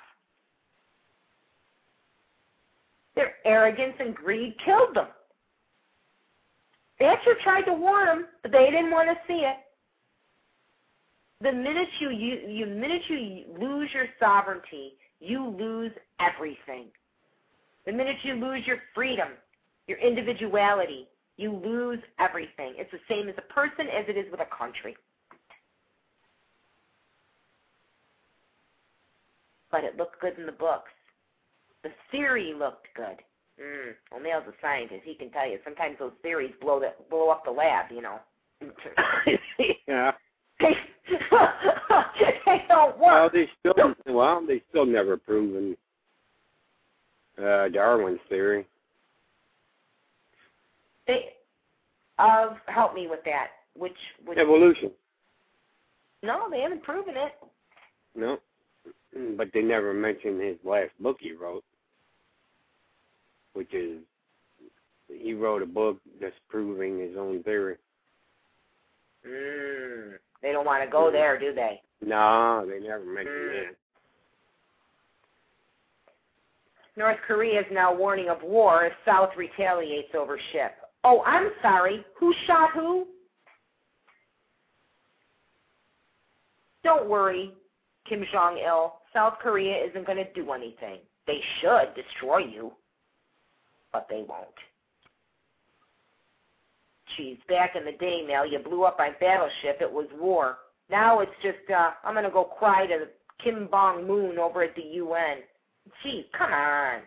Their arrogance and greed killed them. Thatcher tried to warn them, but they didn't want to see it. The minute you lose your sovereignty, you lose everything. The minute you lose your freedom, your individuality, you lose everything. It's the same as a person as it is with a country. But it looked good in the books. The theory looked good. Well, Neil's a scientist. He can tell you. Sometimes those theories blow up the lab, Yeah. They don't work. They still never proven Darwin's theory. Help me with that. Which evolution? No, they haven't proven it. No, but they never mentioned his last book he wrote, which is he wrote a book disproving his own theory. They don't want to go there, do they? No, they never mentioned that. North Korea is now warning of war if South retaliates over ship. Oh, I'm sorry. Who shot who? Don't worry, Kim Jong-il. South Korea isn't going to do anything. They should destroy you, but they won't. Geez, back in the day, Mel, you blew up my battleship. It was war. Now it's just, I'm going to go cry to Kim Jong-moon over at the UN. Gee, come on.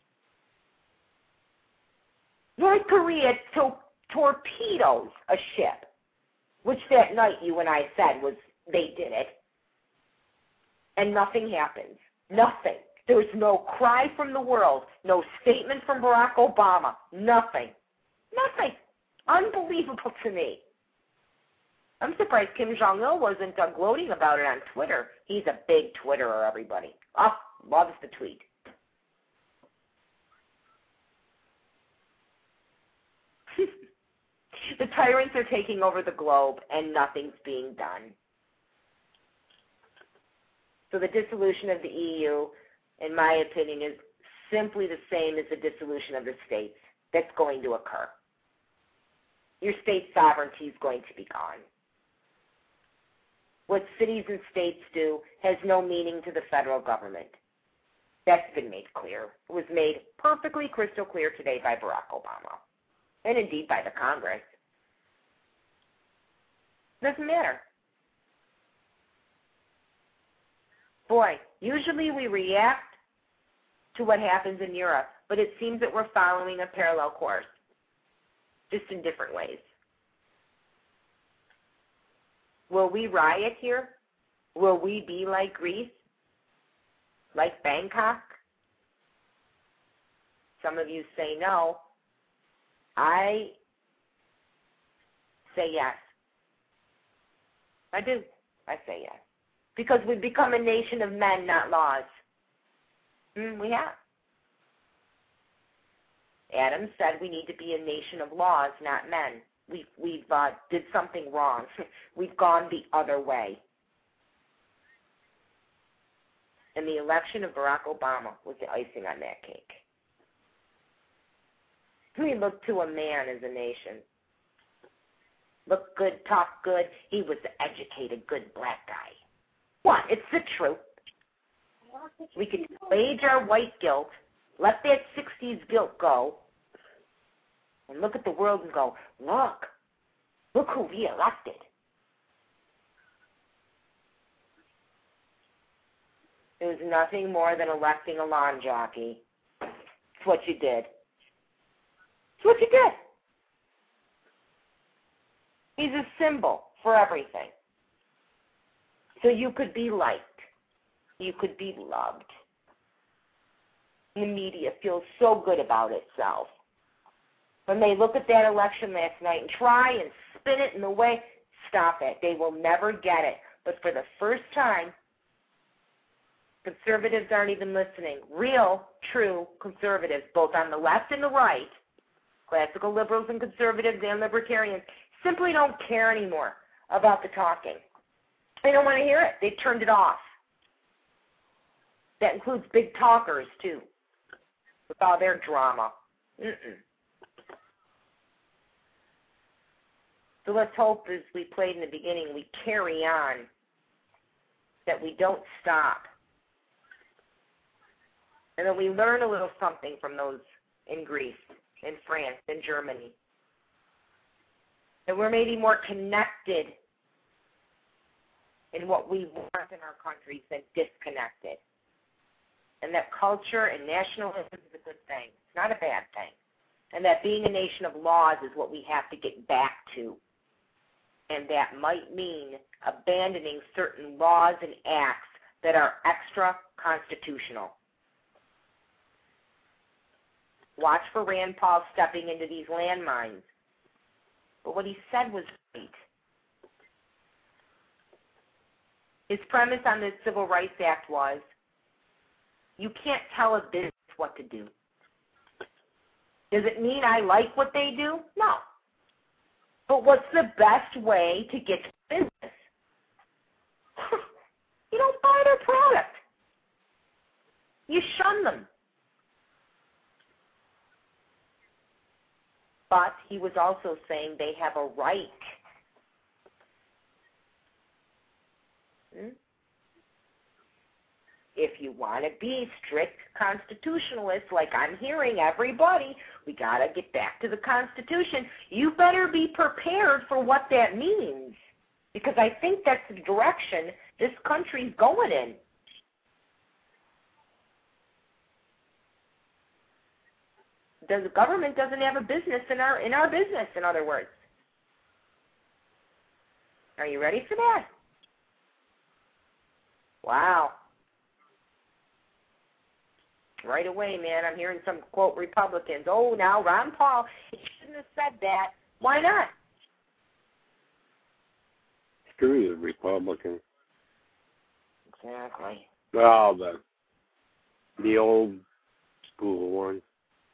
North Korea torpedoes a ship, which that night you and I said was they did it, and nothing happens. Nothing There's no cry from the world, no statement from Barack Obama, nothing. Nothing. Unbelievable to me. I'm surprised Kim Jong-il wasn't gloating about it on Twitter. He's a big Twitterer, everybody. Oh, loves the tweet. The tyrants are taking over the globe, and nothing's being done. So the dissolution of the EU, in my opinion, is simply the same as the dissolution of the states. That's going to occur. Your state sovereignty is going to be gone. What cities and states do has no meaning to the federal government. That's been made clear. It was made perfectly crystal clear today by Barack Obama, and indeed by the Congress. Doesn't matter. Boy, usually we react to what happens in Europe, but it seems that we're following a parallel course, just in different ways. Will we riot here? Will we be like Greece? Like Bangkok? Some of you say no. I say yes. I do. I say yes. Because we've become a nation of men, not laws. We have. Adam said we need to be a nation of laws, not men. We've did something wrong. We've gone the other way. And the election of Barack Obama was the icing on that cake. We look to a man as a nation. Look good, talk good. He was the educated, good black guy. What? It's the truth. We can wage our white guilt, let that 60s guilt go, and look at the world and go, look who we elected. It was nothing more than electing a lawn jockey. It's what you did. It's what you did. He's a symbol for everything. So you could be liked. You could be loved. The media feels so good about itself. When they look at that election last night and try and spin it in the way, stop it. They will never get it. But for the first time, conservatives aren't even listening. Real, true conservatives, both on the left and the right, classical liberals and conservatives and libertarians, simply don't care anymore about the talking. They don't want to hear it. They've turned it off. That includes big talkers, too, with all their drama. So let's hope, as we played in the beginning, we carry on, that we don't stop, and that we learn a little something from those in Greece, in France, in Germany. That we're maybe more connected in what we want in our countries than disconnected. And that culture and nationalism is a good thing. It's not a bad thing. And that being a nation of laws is what we have to get back to. And that might mean abandoning certain laws and acts that are extra constitutional. Watch for Rand Paul stepping into these landmines. But what he said was right. His premise on the Civil Rights Act was, you can't tell a business what to do. Does it mean I like what they do? No. But what's the best way to get to business? You don't buy their product. You shun them. But he was also saying they have a right. If you want to be strict constitutionalists, like I'm hearing everybody, we got to get back to the Constitution, you better be prepared for what that means. Because I think that's the direction this country's going in. The government doesn't have a business in our business, in other words. Are you ready for that? Wow. Right away, man. I'm hearing some, quote, Republicans. Oh, now Ron Paul, he shouldn't have said that. Why not? Screw the Republicans. Exactly. Well, the old school ones.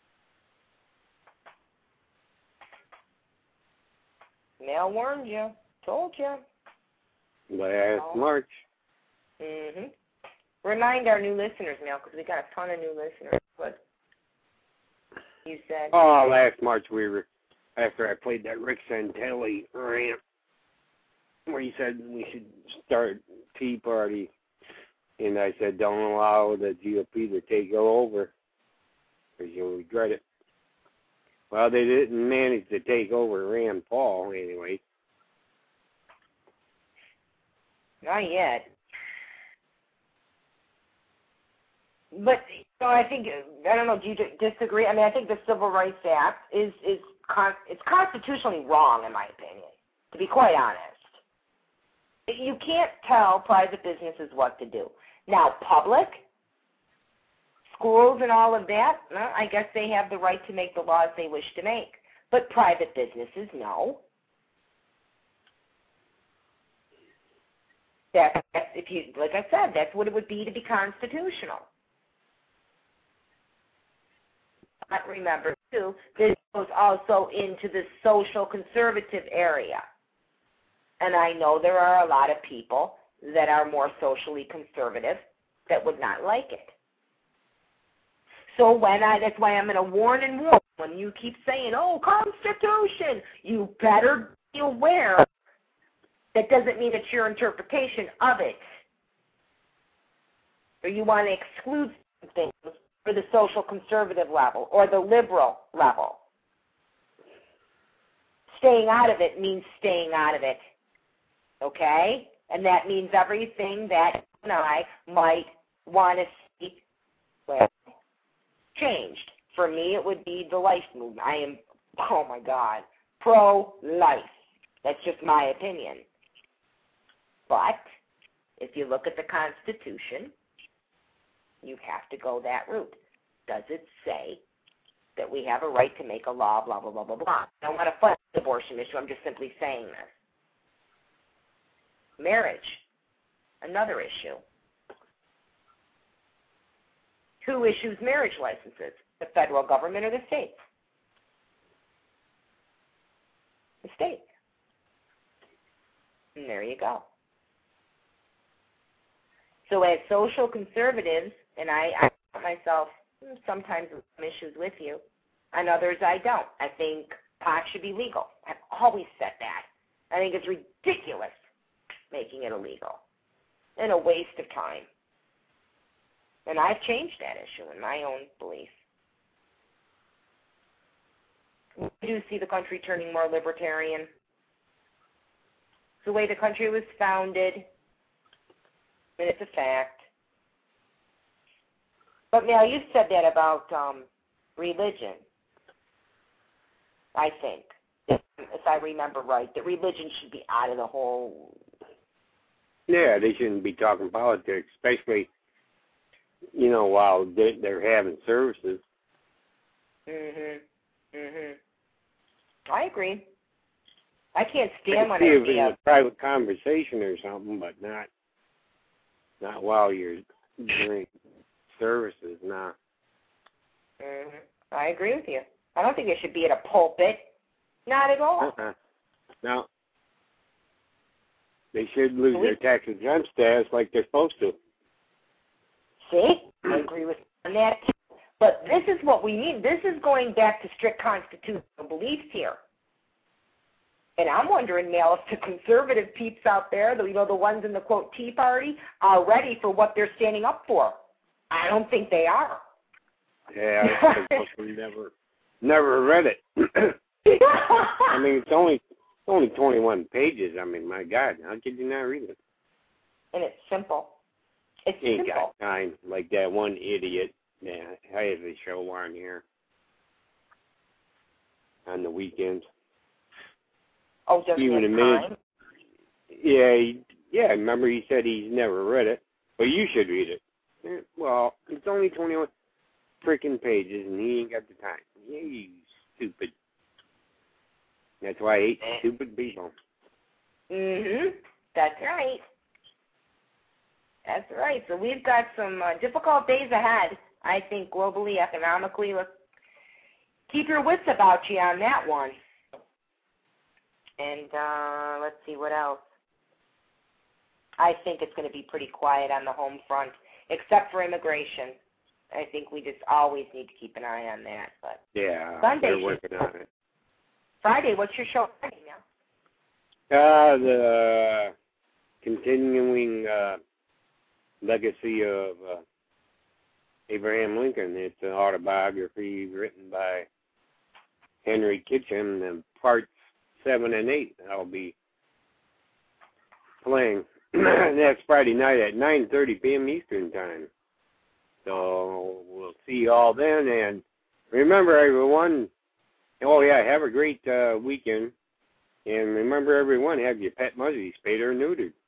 Mel warned you. Told you. Last March. Mm-hmm. Remind our new listeners, Mel, because we got a ton of new listeners. What you said. Oh, last March after I played that Rick Santelli rant, where he said we should start Tea Party, and I said don't allow the GOP to take over, because you'll regret it. Well, they didn't manage to take over Rand Paul anyway. Not yet. But I think, I don't know, do you disagree? I mean, I think the Civil Rights Act is it's constitutionally wrong, in my opinion, to be quite honest. You can't tell private businesses what to do. Now, public, schools and all of that, well, I guess they have the right to make the laws they wish to make. But private businesses, no. That's, if you, like I said, that's what it would be to be constitutional. But remember, too, this goes also into the social conservative area. And I know there are a lot of people that are more socially conservative that would not like it. So that's why I'm going to warn and warn. When you keep saying, oh, Constitution, you better be aware that doesn't mean it's your interpretation of it. Or you want to exclude things for the social conservative level or the liberal level. Staying out of it means staying out of it. Okay? And that means everything that you and I might want to see changed. For me, it would be the life movement. I am, oh my God, pro-life. That's just my opinion. But if you look at the Constitution, you have to go that route. Does it say that we have a right to make a law, blah, blah, blah, blah, blah? I don't want to fight the abortion issue. I'm just simply saying this. Marriage, another issue. Who issues marriage licenses? The federal government or the state? The state. And there you go. So as social conservatives, and I myself sometimes have some issues with you, on others I don't. I think pot should be legal. I've always said that. I think it's ridiculous making it illegal and a waste of time. And I've changed that issue in my own belief. We do see the country turning more libertarian. It's the way the country was founded, and it's a fact. But, Mel, you said that about religion, I think, if I remember right, that religion should be out of the whole... Yeah, they shouldn't be talking politics, especially, you know, while they're having services. I agree. I can't stand when I I see see a private conversation or something, but not while you're doing services. Nah. I agree with you. I don't think it should be at a pulpit. Not at all. No. They should lose their tax exempt status like they're supposed to. See? I agree with you on that too. But this is what we need. This is going back to strict constitutional beliefs here. And I'm wondering, Mel, if the conservative peeps out there, the ones in the, quote, Tea Party, are ready for what they're standing up for. I don't think they are. Yeah, I never read it. I mean, it's only 21 pages. I mean, my God, how could you not read it? And it's simple. It's ain't simple. Got time like that one idiot. Yeah, I have a show on here on the weekends. Oh, doesn't even have a minute. time? Yeah. Remember, he said he's never read it. Well, you should read it. Well, it's only 21. freaking pages, and he ain't got the time. You stupid. That's why I hate stupid people. That's right. That's right. So we've got some difficult days ahead, I think, globally, economically. Let's keep your wits about you on that one. And let's see what else. I think it's going to be pretty quiet on the home front, except for immigration. I think we just always need to keep an eye on that. But yeah, Sunday, they're working on it. Friday, what's your show Friday now? The continuing legacy of Abraham Lincoln. It's an autobiography written by Henry Kitchen, and parts 7 and 8 I'll be playing next Friday night at 9:30 p.m. Eastern Time. So we'll see you all then. And remember, everyone, have a great weekend. And remember, everyone, have your pet muzzies spayed or neutered.